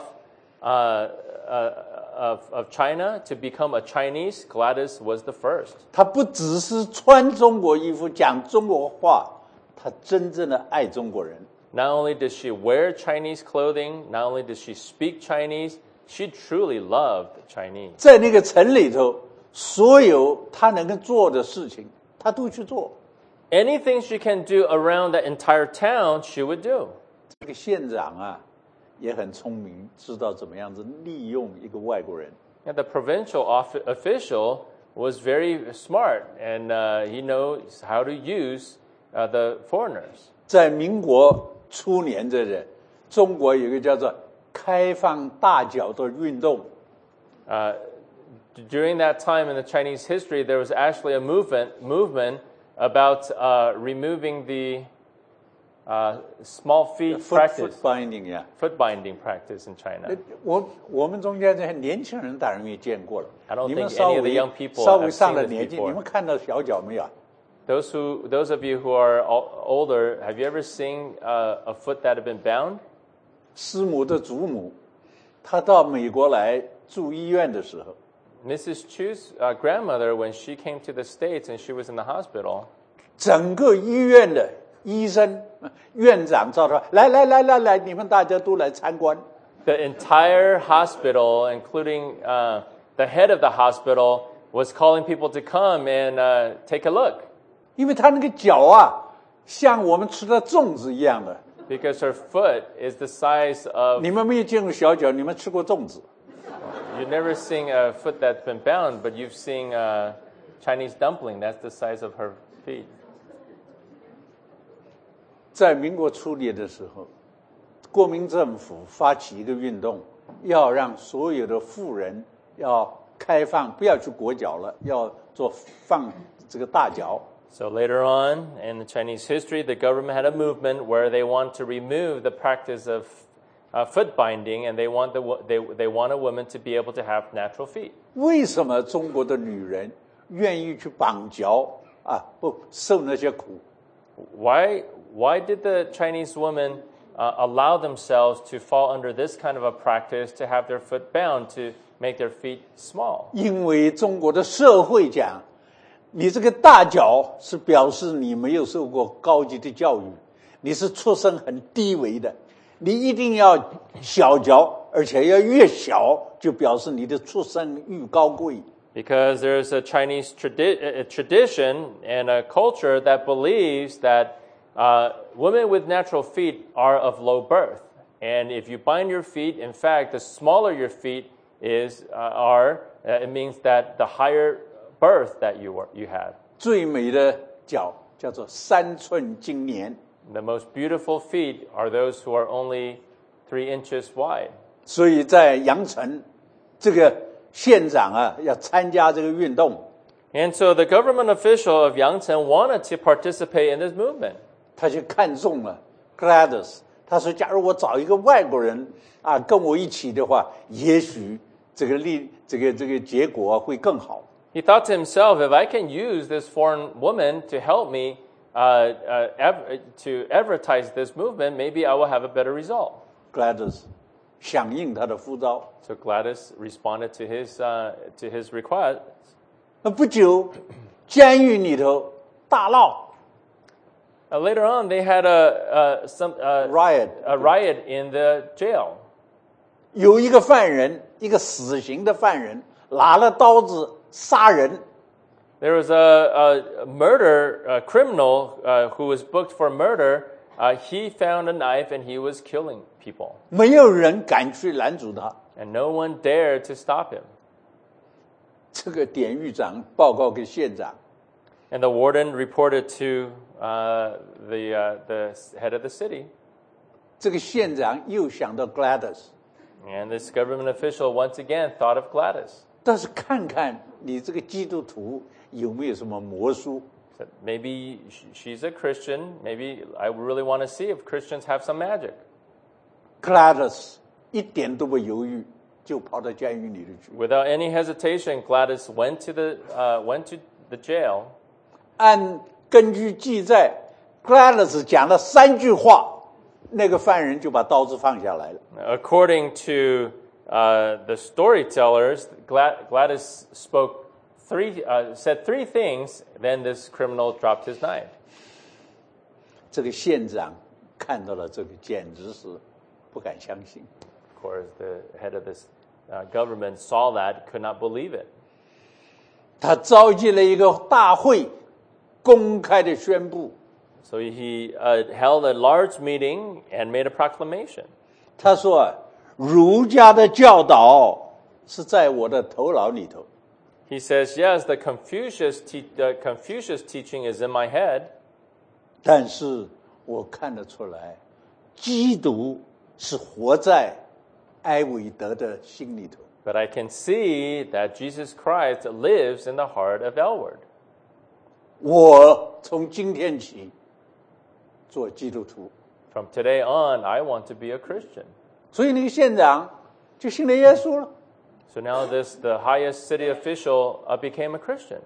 China to become a Chinese, Gladys was the first. 他不只是穿中国衣服、讲中国话，他真正的爱中国人。 Not only does she wear Chinese clothing, not only does she speak Chinese, she truly loved Chinese. 在那个城里头，所有他能够做的事情，他都去做。 Anything she can do around the entire town, she would do. 这个县长啊，也很聪明，知道怎么样子利用一个外国人。 And the provincial official was very smart, and he knows how to use the foreigners. 在民国初年这里，中国有一个叫做开放大脚的运动。 During that time in the Chinese history, there was actually a movement about removing the small feet practice, foot binding 呀。 foot binding practice in China. 我们中间这些年轻人当然也见过了。 I don't 你们 think 稍 any of the 微 young people 稍微 have 上 seen 了 this 年纪， before. 你们看到小脚没有？ Those of you who are older, have you ever seen a foot that had been bound? 师母的祖母，她到美国来住医院的时候， Mrs. Chu's grandmother, when she came to the States and she was in the hospital, 整个医院的医生、院长叫他来，你们大家都来参观。 the entire hospital, including the head of the hospital, was calling people to come and take a look 因为他那个脚啊，像我们吃的粽子一样的。 because her foot is the size of. 你们没有见过小脚，你们吃过粽子。 You've never seen a foot that's been bound, but you've seen Chinese dumpling. That's the size of her feet. 在民国初年的时候，国民政府发起一个运动，要让所有的富人要开放，不要去裹脚了，要做放这个大脚。 So later on in the Chinese history, the government had a movement where they want to remove the practice of foot binding, and they want a woman to be able to have natural feet. 为什么中国的女人愿意去绑脚啊？不受那些苦？ Why did the Chinese women allow themselves to fall under this kind of a practice to have their foot bound to make their feet small? 因为中国的社会讲，你这个大脚是表示你没有受过高级的教育，你是出身很低微的，你一定要小脚，而且要越小，就表示你的出身愈高贵。 Because there's a Chinese tradition and a culture that believes that women with natural feet are of low birth. And if you bind your feet, in fact, the smaller your feet it means that the higher birth that you had. 最美的脚叫做3寸金莲。 The most beautiful feet are those who are only 3 inches wide. 所以在羊城，这个县长啊要参加这个运动， And so the government official of Yangcheng wanted to participate in this movement. 他就看中了 Gladys。他说：“假如我找一个外国人啊跟我一起的话，也许这个结果会更好。” He thought to himself, if I can use this foreign woman to help me to advertise this movement, maybe I will have a better result. Gladys 响应他的呼召。 So Gladys responded to his request. 不久，监狱里头大闹 Later on, they had a riot in the jail. 有一个犯人，一个死刑的犯人，拿了刀子杀人。 There was a murder criminal who was booked for murder. He found a knife and he was killing people. 没有人敢去拦阻他。 And no one dared to stop him. 这个典狱长报告给县长， And the warden reported to the head of the city. 这个县长又想到 Gladys， And this government official once again thought of Gladys. 但是看看你这个基督徒有没有什么魔术？ Said, maybe she's a Christian. Maybe I really want to see if Christians have some magic. Gladys 一点都不犹豫，就跑到监狱里头去。 Without any hesitation, Gladys went to the jail. 根据记载 ，Gladys 讲了3句话，那个犯人就把刀子放下来了。 According to the storytellers, Gladys said 3 things. Then this criminal dropped his knife. 这个县长看到了这个，简直是不敢相信。 Of course, the head of this government saw that, could not believe it. 他召集了一个大会，公开的宣布。 So he held a large meeting and made a proclamation. 他说：“儒家的教导是在我的头脑里头， He says, yes, the Confucius teaching is in my head, 但是我看得出来，基督是活在埃维德的心里头。 but I can see that Jesus Christ lives in the heart of Elward. 我从今天起做基督徒。” From today on, I want to be a Christian. 所以那个县长就信了耶稣了。 So now the highest city official became a Christian.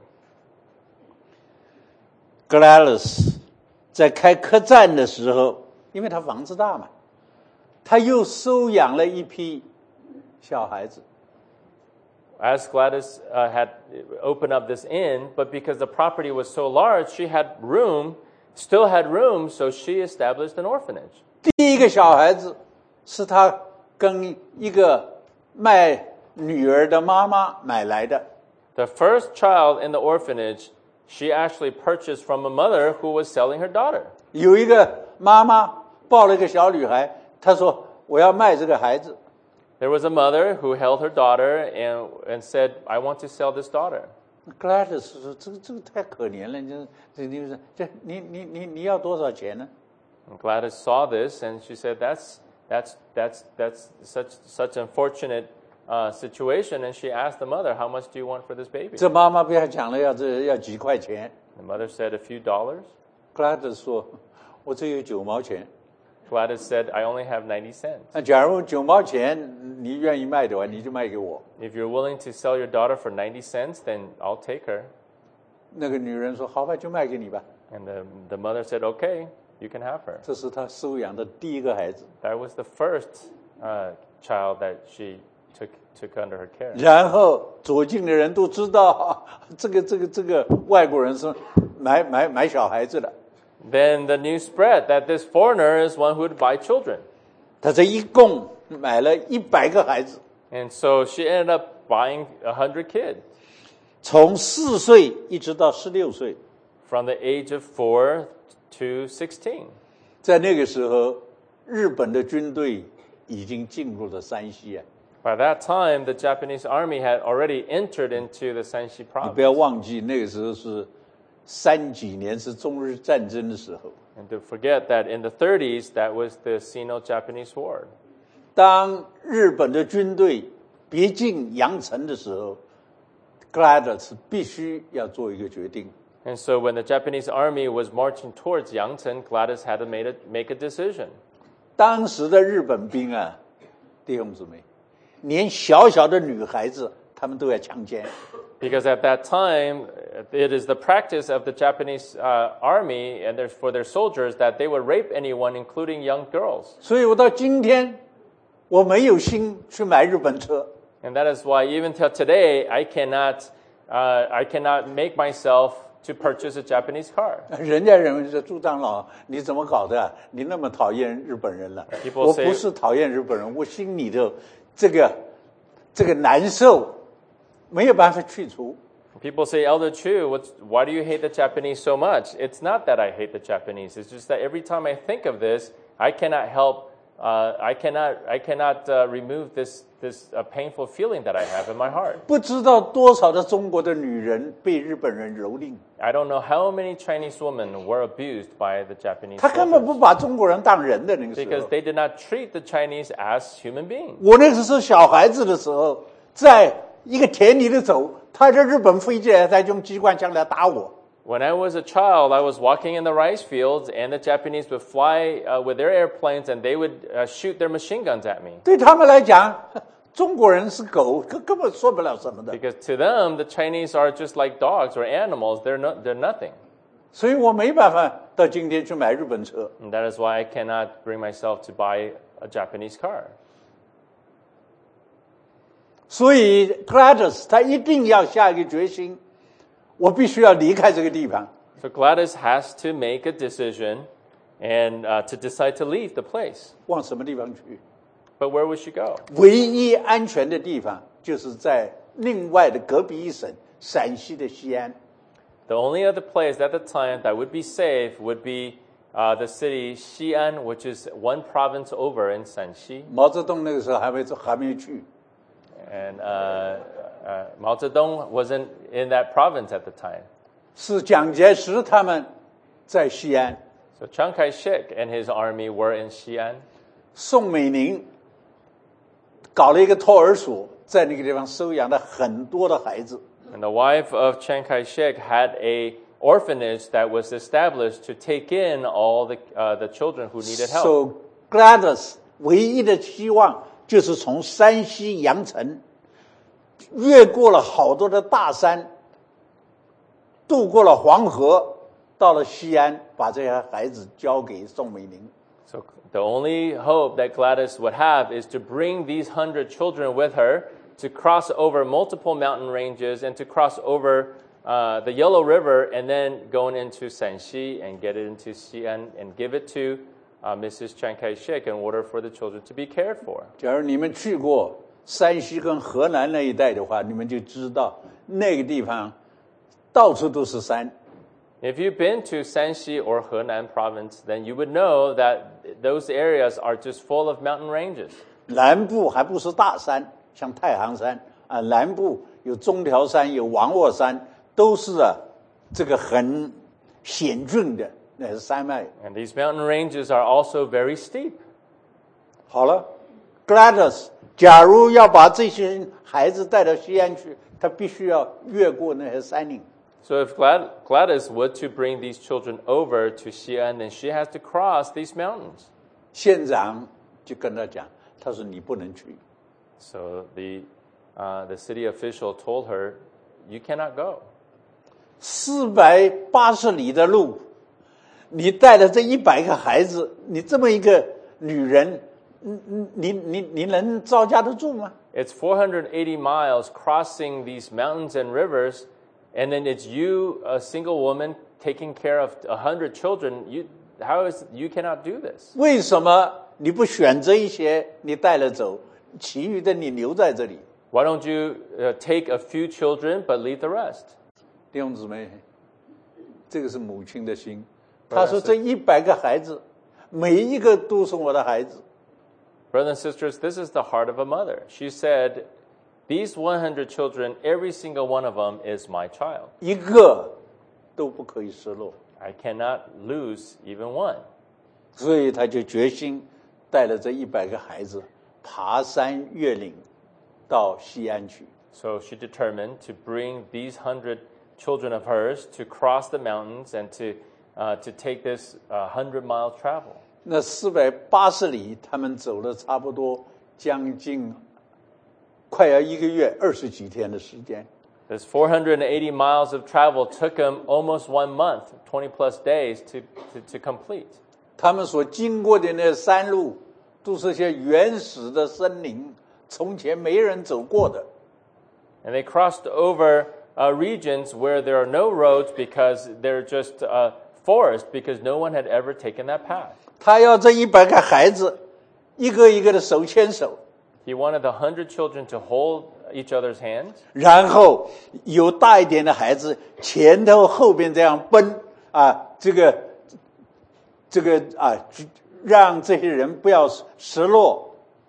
Gladys 在开客栈的时候，因为他房子大嘛，他又收养了一批小孩子。 As Gladys had opened up this inn, but because the property was so large, she still had room, so she established an orphanage. 第一个小孩子是他跟一个卖女儿的妈妈买来的。 The first child in the orphanage, she actually purchased from a mother who was selling her daughter. 有一个妈妈抱了一个小女孩，她说：“我要卖这个孩子。” There was a mother who held her daughter and said, I want to sell this daughter. Gladys 说：“这个太可怜了，你要多少钱呢？” And Gladys saw this and she said, "That's such unfortunate situation." And she asked the mother, "How much do you want for this baby?" 这妈妈不要讲了，要几块钱。 The mother said, "A few dollars." Gladys 说：“我只有9毛钱。” Gladys said, "I only have 90 cents." 那假如9毛钱你愿意卖的话，你就卖给我。 If you're willing to sell your daughter for 90 cents, then I'll take her. 那个女人说：“好吧，就卖给你吧。” And the mother said, "Okay, you can have her." 这是她收养的第一个孩子。 That was the first child that she took under her care. 然后左近的人都知道，这个外国人是买小孩子的。 Then the news spread that this foreigner is one who would buy children. 他这一共买了100个孩子， And so she ended up buying 100 kids 从4岁一直到16岁。 from the age of 4 to 16. 在那个时候，日本的军队已经进入了山西啊。 By that time, the Japanese army had already entered into the Sanxi 你 province. 不要忘记，那个时候是30几年，是中日战争的时候。 And to forget that in the 30s, that was the Sino-Japanese War. 当日本的军队逼近阳城的时候 ，Gladys 必须要做一个决定。 And so when the Japanese army was marching towards Yangtze, Gladys had to make a decision. 当时的日本兵啊，弟兄姊妹，连小小的女孩子他们都要强奸。 Because at that time, it is the practice of the Japanese army and for their soldiers that they would rape anyone, including young girls. 所以我到今天，我没有心去买日本车。 And that is why even till today, I cannot make myself to purchase a Japanese car. 人家认为说朱长老，你怎么搞的啊？你那么讨厌日本人了？ People 我 say- 不是讨厌日本人，我心里的这个难受没有办法去除。 People say, Elder Chu, why do you hate the Japanese so much? It's not that I hate the Japanese. It's just that every time I think of this, I cannot help. I cannot remove this painful feeling that I have in my heart. 不知道多少的中国的女人被日本人蹂躏， I don't know how many Chinese women were abused by the Japanese 她根本 soldiers 不把中国人当人的那个时 because 候。 they did not treat the Chinese as human beings. 我那个时候小孩子的时候，在一个田里头走，他这日本飞机来，他用机关枪来打我。 When I was a child, I was walking in the rice fields, and the Japanese would fly with their airplanes, and they would shoot their machine guns at me. 对他们来讲，中国人是狗，根本说不了什么的。 Because to them, the Chinese are just like dogs or animals. They're nothing. 所以我没办法到今天去买日本车。 And that is why I cannot bring myself to buy a Japanese car. 所以 Gladys 他一定要下一个决心，我必须要离开这个地方。 So Gladys has to make a decision and to decide to leave the place. 往什么地方去？ But where would she go? 唯一安全的地方就是在另外的隔壁一省陕西的西安。 The only other place at the time that would be safe would be the city Xi'an, which is one province over in Shanxi. 毛泽东那个时候还没去。 And Mao Zedong wasn't in that province at the time. 是蒋介石他们在西安， So Chiang Kai-shek and his army were in Xi'an. 宋美龄搞了一个托儿所，在那个地方收养了很多的孩子。 And the wife of Chiang Kai-shek had a orphanage that was established to take in all the children who needed help. So Gladys 唯一的希望就是从山西阳城越过了好多的大山，渡过了黄河，到了西安，把这些孩子交给宋美龄。 So the only hope that Gladys would have is to bring these 100 children with her to cross over multiple mountain ranges and to cross over the Yellow River and then going into Shanxi and get it into Xi'an and give it to Mrs. Chiang Kai-shek in order for the children to be cared for. 假如你们去过山西跟河南那一带的话，你们就知道那个地方到处都是山。 If you've been to Shanxi or Henan province, then you would know that those areas are just full of mountain ranges. 南部还不是大山，像太行山啊，南部有中条山，有王卧山， 都是这个很险峻的，那是山脉。 And these mountain ranges are also very steep. 好了 ，Gladys， 假如要把这些孩子带到西安去，他必须要越过那些山岭。 So if Gladys would to bring these children over to Xi'an, then she has to cross these mountains. 县长就跟他讲，他说你不能去， So the city official told her, "You cannot go. 480里的路，你带了这100个孩子，你这么一个女人，你能招架得住吗？ It's 480 miles crossing these mountains and rivers, and then it's you, a single woman, taking care of 100 children. You cannot do this. 为什么你不选择一些你带了走，其余的你留在这里？ Why don't you take a few children but leave the rest?" 弟兄姊妹，这个是母亲的心。他说这100个孩子，每一个都是我的孩子。 Brothers and sisters, this is the heart of a mother. She said, "These 100 children, every single one of them is my child. 一个都不可以失落。 I cannot lose even one." 所以他就决心带了这100个孩子爬山越岭到西安去。 So she determined to bring these 100 children of hers to cross the mountains and to take this 100-mile travel. 那480里，他们走了差不多将近快要1个月，20几天的时间。 This 480 miles of travel took them almost 1 month, 20 plus days to complete. 他们所经过的那山路，都是些原始的森林，从前没人走过的。 And they crossed over regions where there are no roads because they're just forest because no one had ever taken that path. 他要这100个孩子，一个一个的手牵手， He wanted the 100 children to hold each other's hands. 然后有大一点的孩子前头后边这样奔这个让这些人不要失落。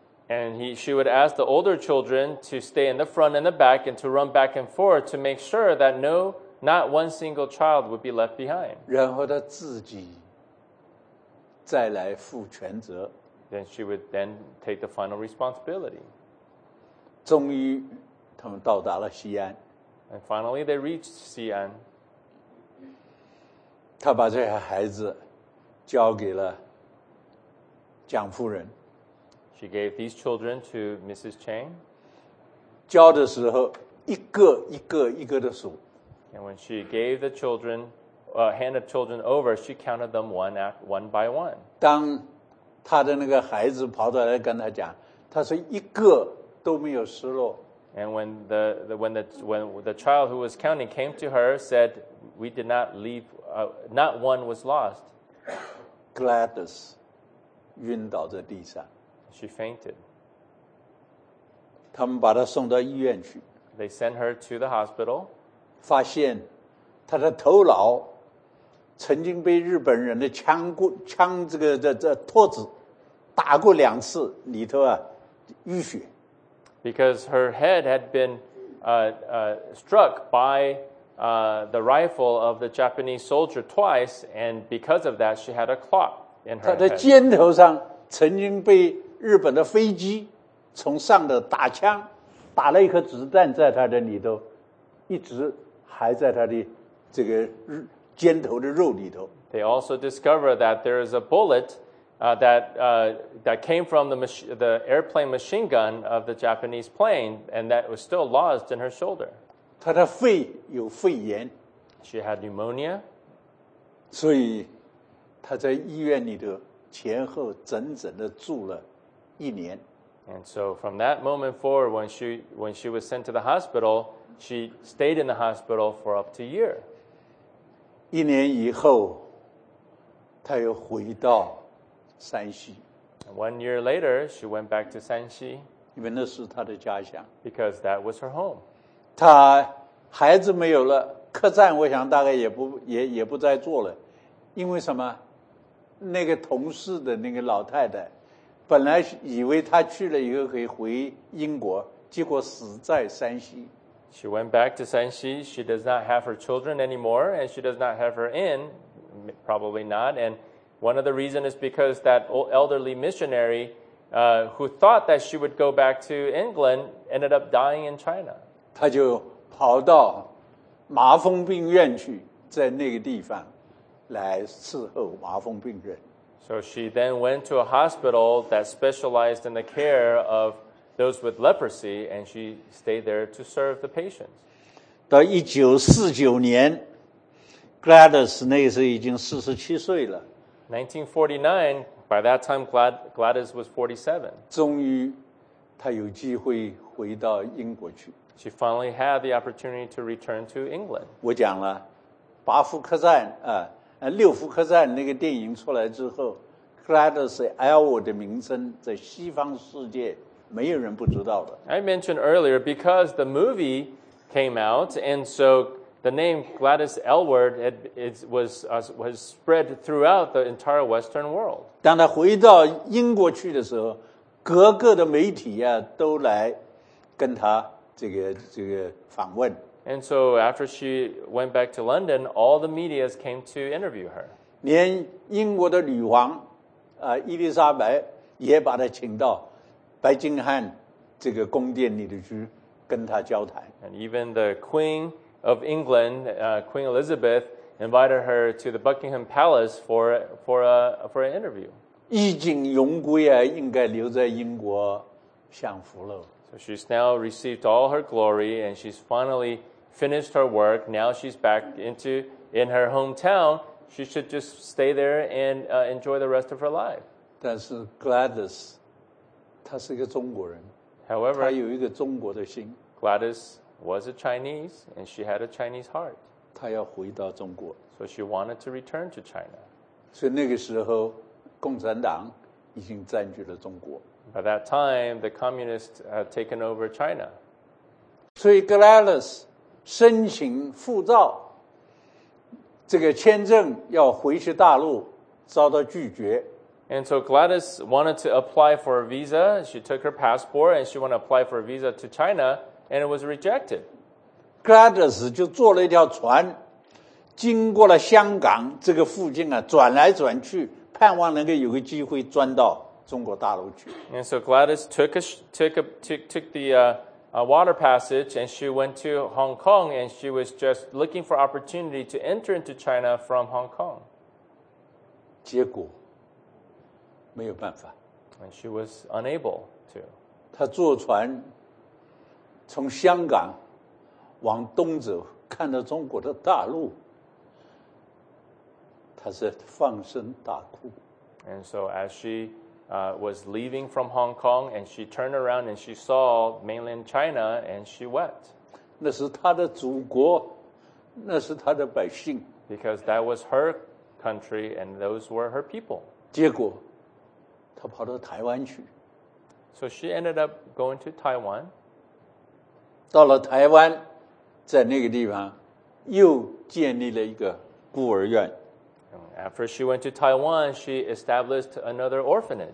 And she would ask the older children to stay in the front and the back and to run back and forth to make sure that not one single child would be left behind. 然后他自己再来负全责。 Then she would then take the final responsibility. 终于，他们到达了西安。 And finally, they reached Xi'an. 他把这些孩子交给了蒋夫人。 She gave these children to Mrs. Chang. 交的时候，一个的数。 And when she gave the children, handed children over, she counted them one by one. 当他的那个孩子跑到来跟他讲，他说一个都没有失落。 And when the child who was counting came to her, said, "We did not leave, not one was lost." Gladys 晕倒在地上， She fainted. 他们把她送到医院去， They sent her to the hospital. 发现她的头脑曾经被日本人的枪这个托子打过2次，里头淤血。 Because her head had been struck by the rifle of the Japanese soldier twice, and because of that, she had a clot in 她 her 的 head. 肩头上曾经被日本的飞机从上头打枪，打了一颗子弹在她的里头，一直还在她的这个肩头的肉里头。 They also discovered that there is a bullet that came from the airplane machine gun of the Japanese plane, and that was still lodged in her shoulder. 她的肺有肺炎， She had pneumonia, 所以她在医院里头前后整整的住了1年。 and so from that moment forward, when she was sent to the hospital, she stayed in the hospital for up to a year. 1年以后，她又回到山西， And 1 year later, she went back to Sanxi 因为那是她的家乡。 because that was her home. 她孩子没有了，客栈我想大概也不再做了，因为什么？那个同事的那个老太太，本来以为她去了以后可以回英国，结果死在山西。 She went back to Sanxi. She does not have her children anymore, and she does not have her in, probably not. And one of the reasons is because that elderly missionary who thought that she would go back to England ended up dying in China. 他就跑到麻风病院去，在那个地方来伺候麻风病人。 So she then went to a hospital that specialized in the care of those with leprosy, and she stayed there to serve the patients. 到1949年 ，Gladys 那时候已经47岁了。 1949, by that time, Gladys was 47. 终于，她有机会回到英国去。 She finally had the opportunity to return to England. 我讲了，八福客栈六福客栈那个电影出来之后 ，Gladys Aylward 的名声在西方世界没有人不知道的。 I mentioned earlier because the movie came out, and so the name Gladys Aylward was spread throughout the entire Western world. 当她回到英国去的时候，各个的媒体都来跟她这个访问。 And so after she went back to London, all the medias came to interview her. 连英国的女王伊丽莎白也把她请到白金汉这个宫殿里头去跟她交谈。 And even the Queen of England, Queen Elizabeth, invited her to the Buckingham Palace for an interview. 衣锦荣归应该留在英国享福了。 So she's now received all her glory, and she's finally finished her work. Now she's back in her hometown. She should just stay there and enjoy the rest of her life. 但是 Gladys 她是个中国人， However, 她有一个中国的心， Gladys was a Chinese, and she had a Chinese heart. 她要回到中国。 So she wanted to return to China. 所以那个时候，共产党已经占据了中国。 By that time, the communists had taken over China. 所以 Gladys 申请护照，这个签证要回去大陆，遭到拒绝。 And so Gladys wanted to apply for a visa. She took her passport and she wanted to apply for a visa to China, and it was rejected. Gladys 就坐了一条船，经过了香港这个附近转来转去，盼望能够有个机会钻到中国大陆去。 And so Gladys took the water passage, and she went to Hong Kong, and she was just looking for opportunity to enter into China from Hong Kong. 结果没有办法， And she was unable to. 她坐船从香港往东走，看到中国的大陆，她是放声大哭。 And so as she was leaving from Hong Kong, and she turned around and she saw mainland China, and she wept. 那是她的祖国，那是她的百姓。 Because that was her country, and those were her people. 结果，她跑到台湾去。 So she ended up going to Taiwan. 到了台湾，在那个地方又建立了一个孤儿院。 After she went to Taiwan, she established another orphanage.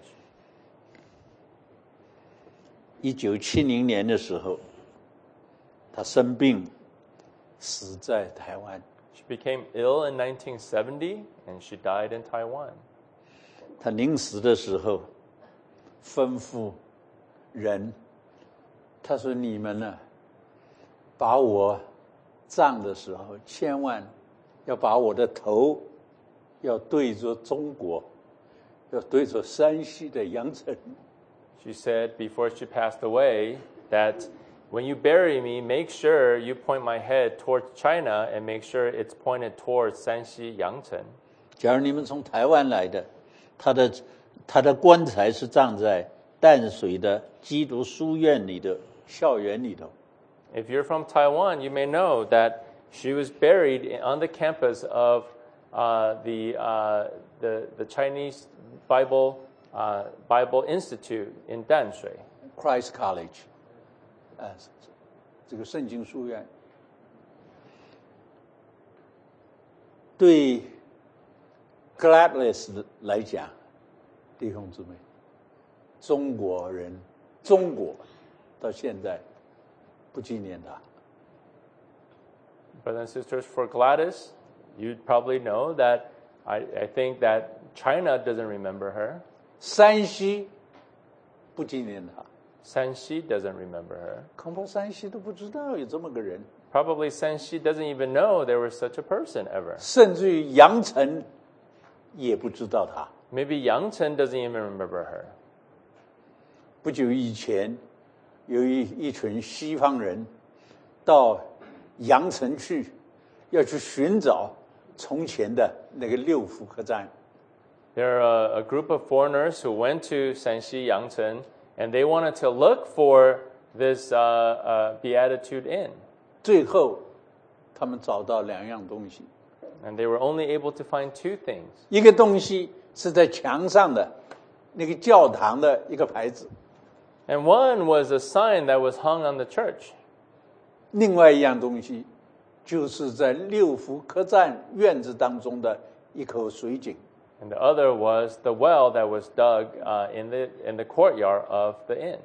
1970年的时候，她生病，死在台湾。 She became ill in 1970, and she died in Taiwan. 她临死的时候，吩咐人，她说：“你们呢，把我葬的时候，千万要把我的头要对着中国，要对着山西的阳城。” She said before she passed away that when you bury me, make sure you point my head towards China and make sure it's pointed towards Sanxi Yangcheng. 假如你们从台湾来的，他的棺材是葬在淡水的基督书院里的校园里头。 If you're from Taiwan, you may know that she was buried on the campus of the Chinese Bible Institute in Danshui. Christ College， 这个圣经书院。对 Gladys 来讲，弟兄姊妹，中国到现在不纪念他。 Brothers and sisters, for Gladys, you probably know that I think that China doesn't remember her. 山西不纪念他， Sanxi doesn't remember her. 恐怕山西都不知道有这么个人， Probably Sanxi doesn't even know there was such a person ever. 甚至于杨晨也不知道他。 Maybe Yang Chen doesn't even remember her. 不久以前，有一群西方人到阳城去，要去寻找从前的那个六福客栈。 There are a group of foreigners who went to Sanxi Yangchen, and they wanted to look for this Beatitude Inn. 最后，他们找到两样东西， And they were only able to find two things. 一个东西是在墙上的那个教堂的一个牌子， And one was a sign that was hung on the church. 另外一样东西就是在六福客栈院子当中的一口水井。 And the other was the well that was dug in the courtyard of the inn.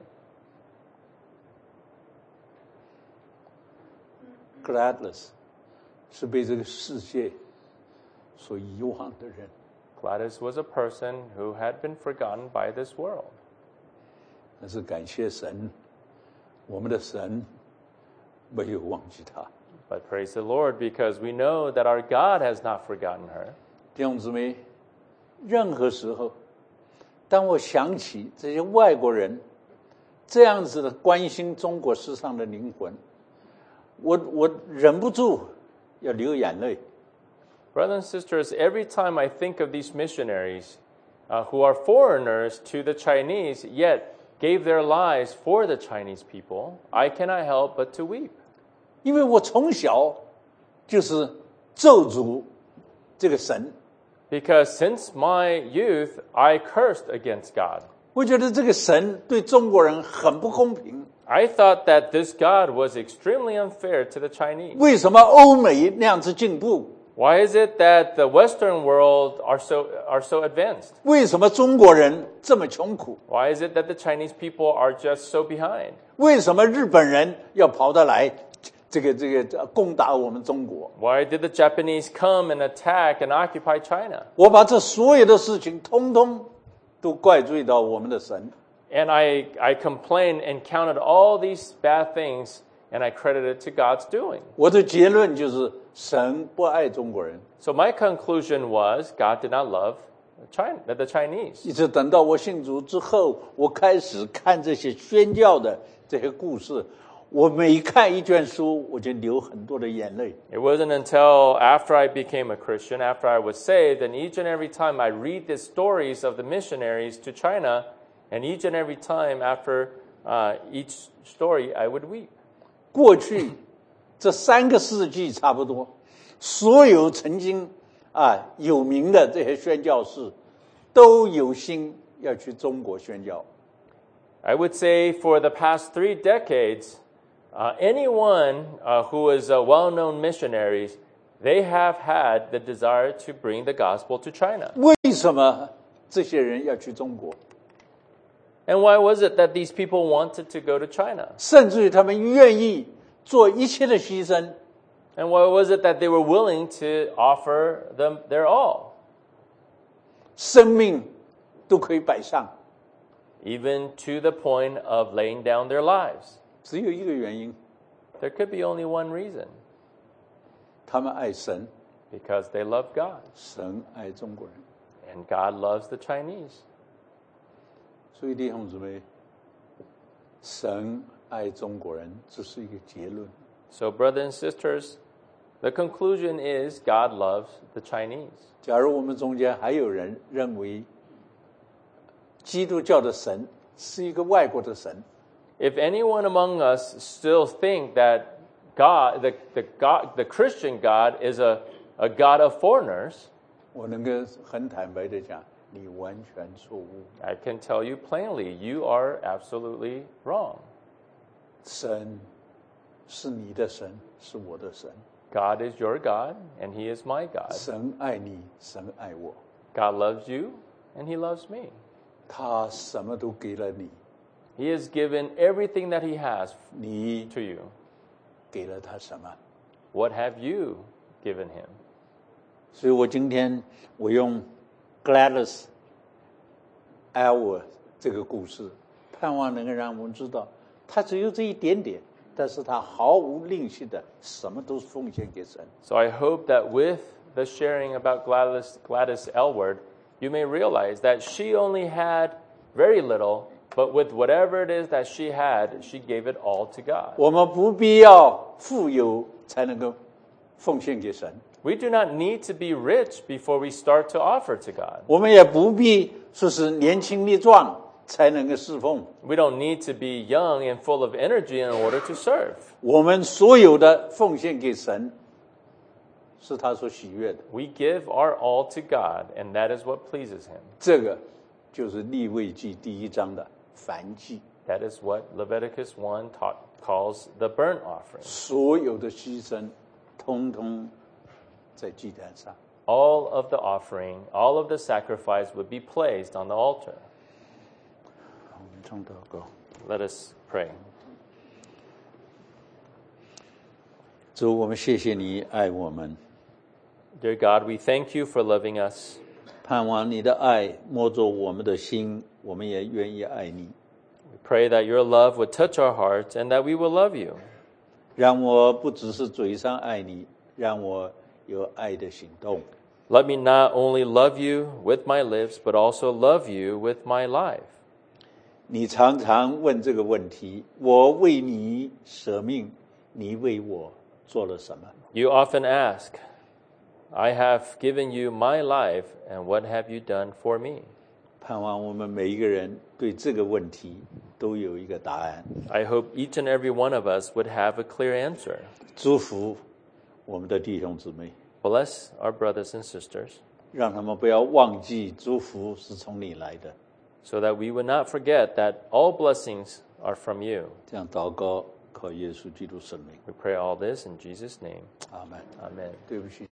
Gladys 是被这个世界所遗忘的人， Gladys was a person who had been forgotten by this world. 但是感谢神，我们的神没有忘记他。 But praise the Lord, because we know that our God has not forgotten her. 弟兄姊妹，任何时候，当我想起这些外国人这样子的关心中国世上的灵魂，我忍不住要流眼泪。 Brothers and sisters, every time I think of these missionaries who are foreigners to the Chinese, yet gave their lives for the Chinese people, I cannot help but to weep. 因为我从小就是咒诅这个神， Because since my youth, I cursed against God. 我觉得这个神对中国人很不公平。 I thought that this God was extremely unfair to the Chinese. 为什么欧美那样子进步？ Why is it that the Western world are so advanced? 为什么中国人这么穷苦？ Why is it that the Chinese people are just so behind? 为什么日本人要跑得来这个攻打我们中国？ Why did the Japanese come and attack and occupy China? 我把这所有的事情通通都怪罪到我们的神。 And I complained and counted all these bad things, and I credited it to God's doing. 我的结论就是神不爱中国人。 So my conclusion was God did not love the Chinese. 一直等到我信主之后，我开始看这些宣教的这些故事，我每看一卷书，我就流很多的眼泪。 It wasn't until after I became a Christian, after I was saved, and each and every time I read the stories of the missionaries to China, and each and every time after each story, I would weep. 过去这3个世纪差不多，所有曾经有名的这些宣教士，都有心要去中国宣教。 I would say for the past 3 decades, anyone who is well-known missionaries, they have had the desire to bring the gospel to China. 为什么这些人要去中国？ And why was it that these people wanted to go to China? 甚至于他们愿意做一切的牺牲， And why was it that they were willing to offer them their all, 生命都可以摆上。 even to the point of laying down their lives? 只有一个原因， There could be only one reason, 他们爱神， because they love God, 神爱中国人。 and God loves the Chinese. 所以弟兄姊妹，神爱中国人，这是一个结论。 So, brothers and sisters, the conclusion is God loves the Chinese. 假如我们中间还有人认为基督教的神是一个外国的神， If anyone among us still think that God, the Christian God, is a God of foreigners, 我能够很坦白的讲，你完全错误。 I can tell you plainly, you are absolutely wrong. 神是你的神，是我的神。 God is your God, and He is my God. 神爱你，神爱我， God loves you, and He loves me. 他什么都给了你， He has given everything that He has 你 to you. 给了他什么？ what have you given him? 所以我今天我用 Gladys Aylward 这个故事，盼望能够让我们知道，他只有这一点点，但是他毫无吝惜的，什么都奉献给神。 So I hope that with the sharing about Gladys Aylward, you may realize that she only had very little, but with whatever it is that she had, she gave it all to God. 我们不必要富有才能够奉献给神， We do not need to be rich before we start to offer to God. 我们也不必说是年轻力壮才能够侍奉。 We don't need to be young and full of energy in order to serve. 我们所有的奉献给神，是他所喜悦的。 We give our all to God, and that is what pleases him. 这个就是利未记第1章的燔祭， That is what Leviticus 1 calls the burnt offering. 所有的牺牲，通通在祭坛上。 All of the offering, all of the sacrifice would be placed on the altar. 我们唱祷告。 Let us pray. 主，我们谢谢你爱我们， Dear God, we thank you for loving us. 盼望你的爱摸着我们的心，我们也愿意爱你。 We pray that your love would touch our hearts and that we will love you. 让我不只是嘴上爱你，让我有爱的行动。 Let me not only love you with my lips, but also love you with my life. 你常常问这个问题：我为你舍命，你为我做了什么？ You often ask, I have given you my life, and what have you done for me? 盼望我们每一个人对这个问题都有一个答案。 I hope each and every one of us would have a clear answer. 祝福我们的弟兄姊妹， Bless our brothers and sisters, 让他们不要忘记祝福是从你来的。 so that we would not forget that all blessings are from you. 这样祷告，靠耶稣基督圣名， We pray all this in Jesus' name. 阿门。 Amen. 对不起。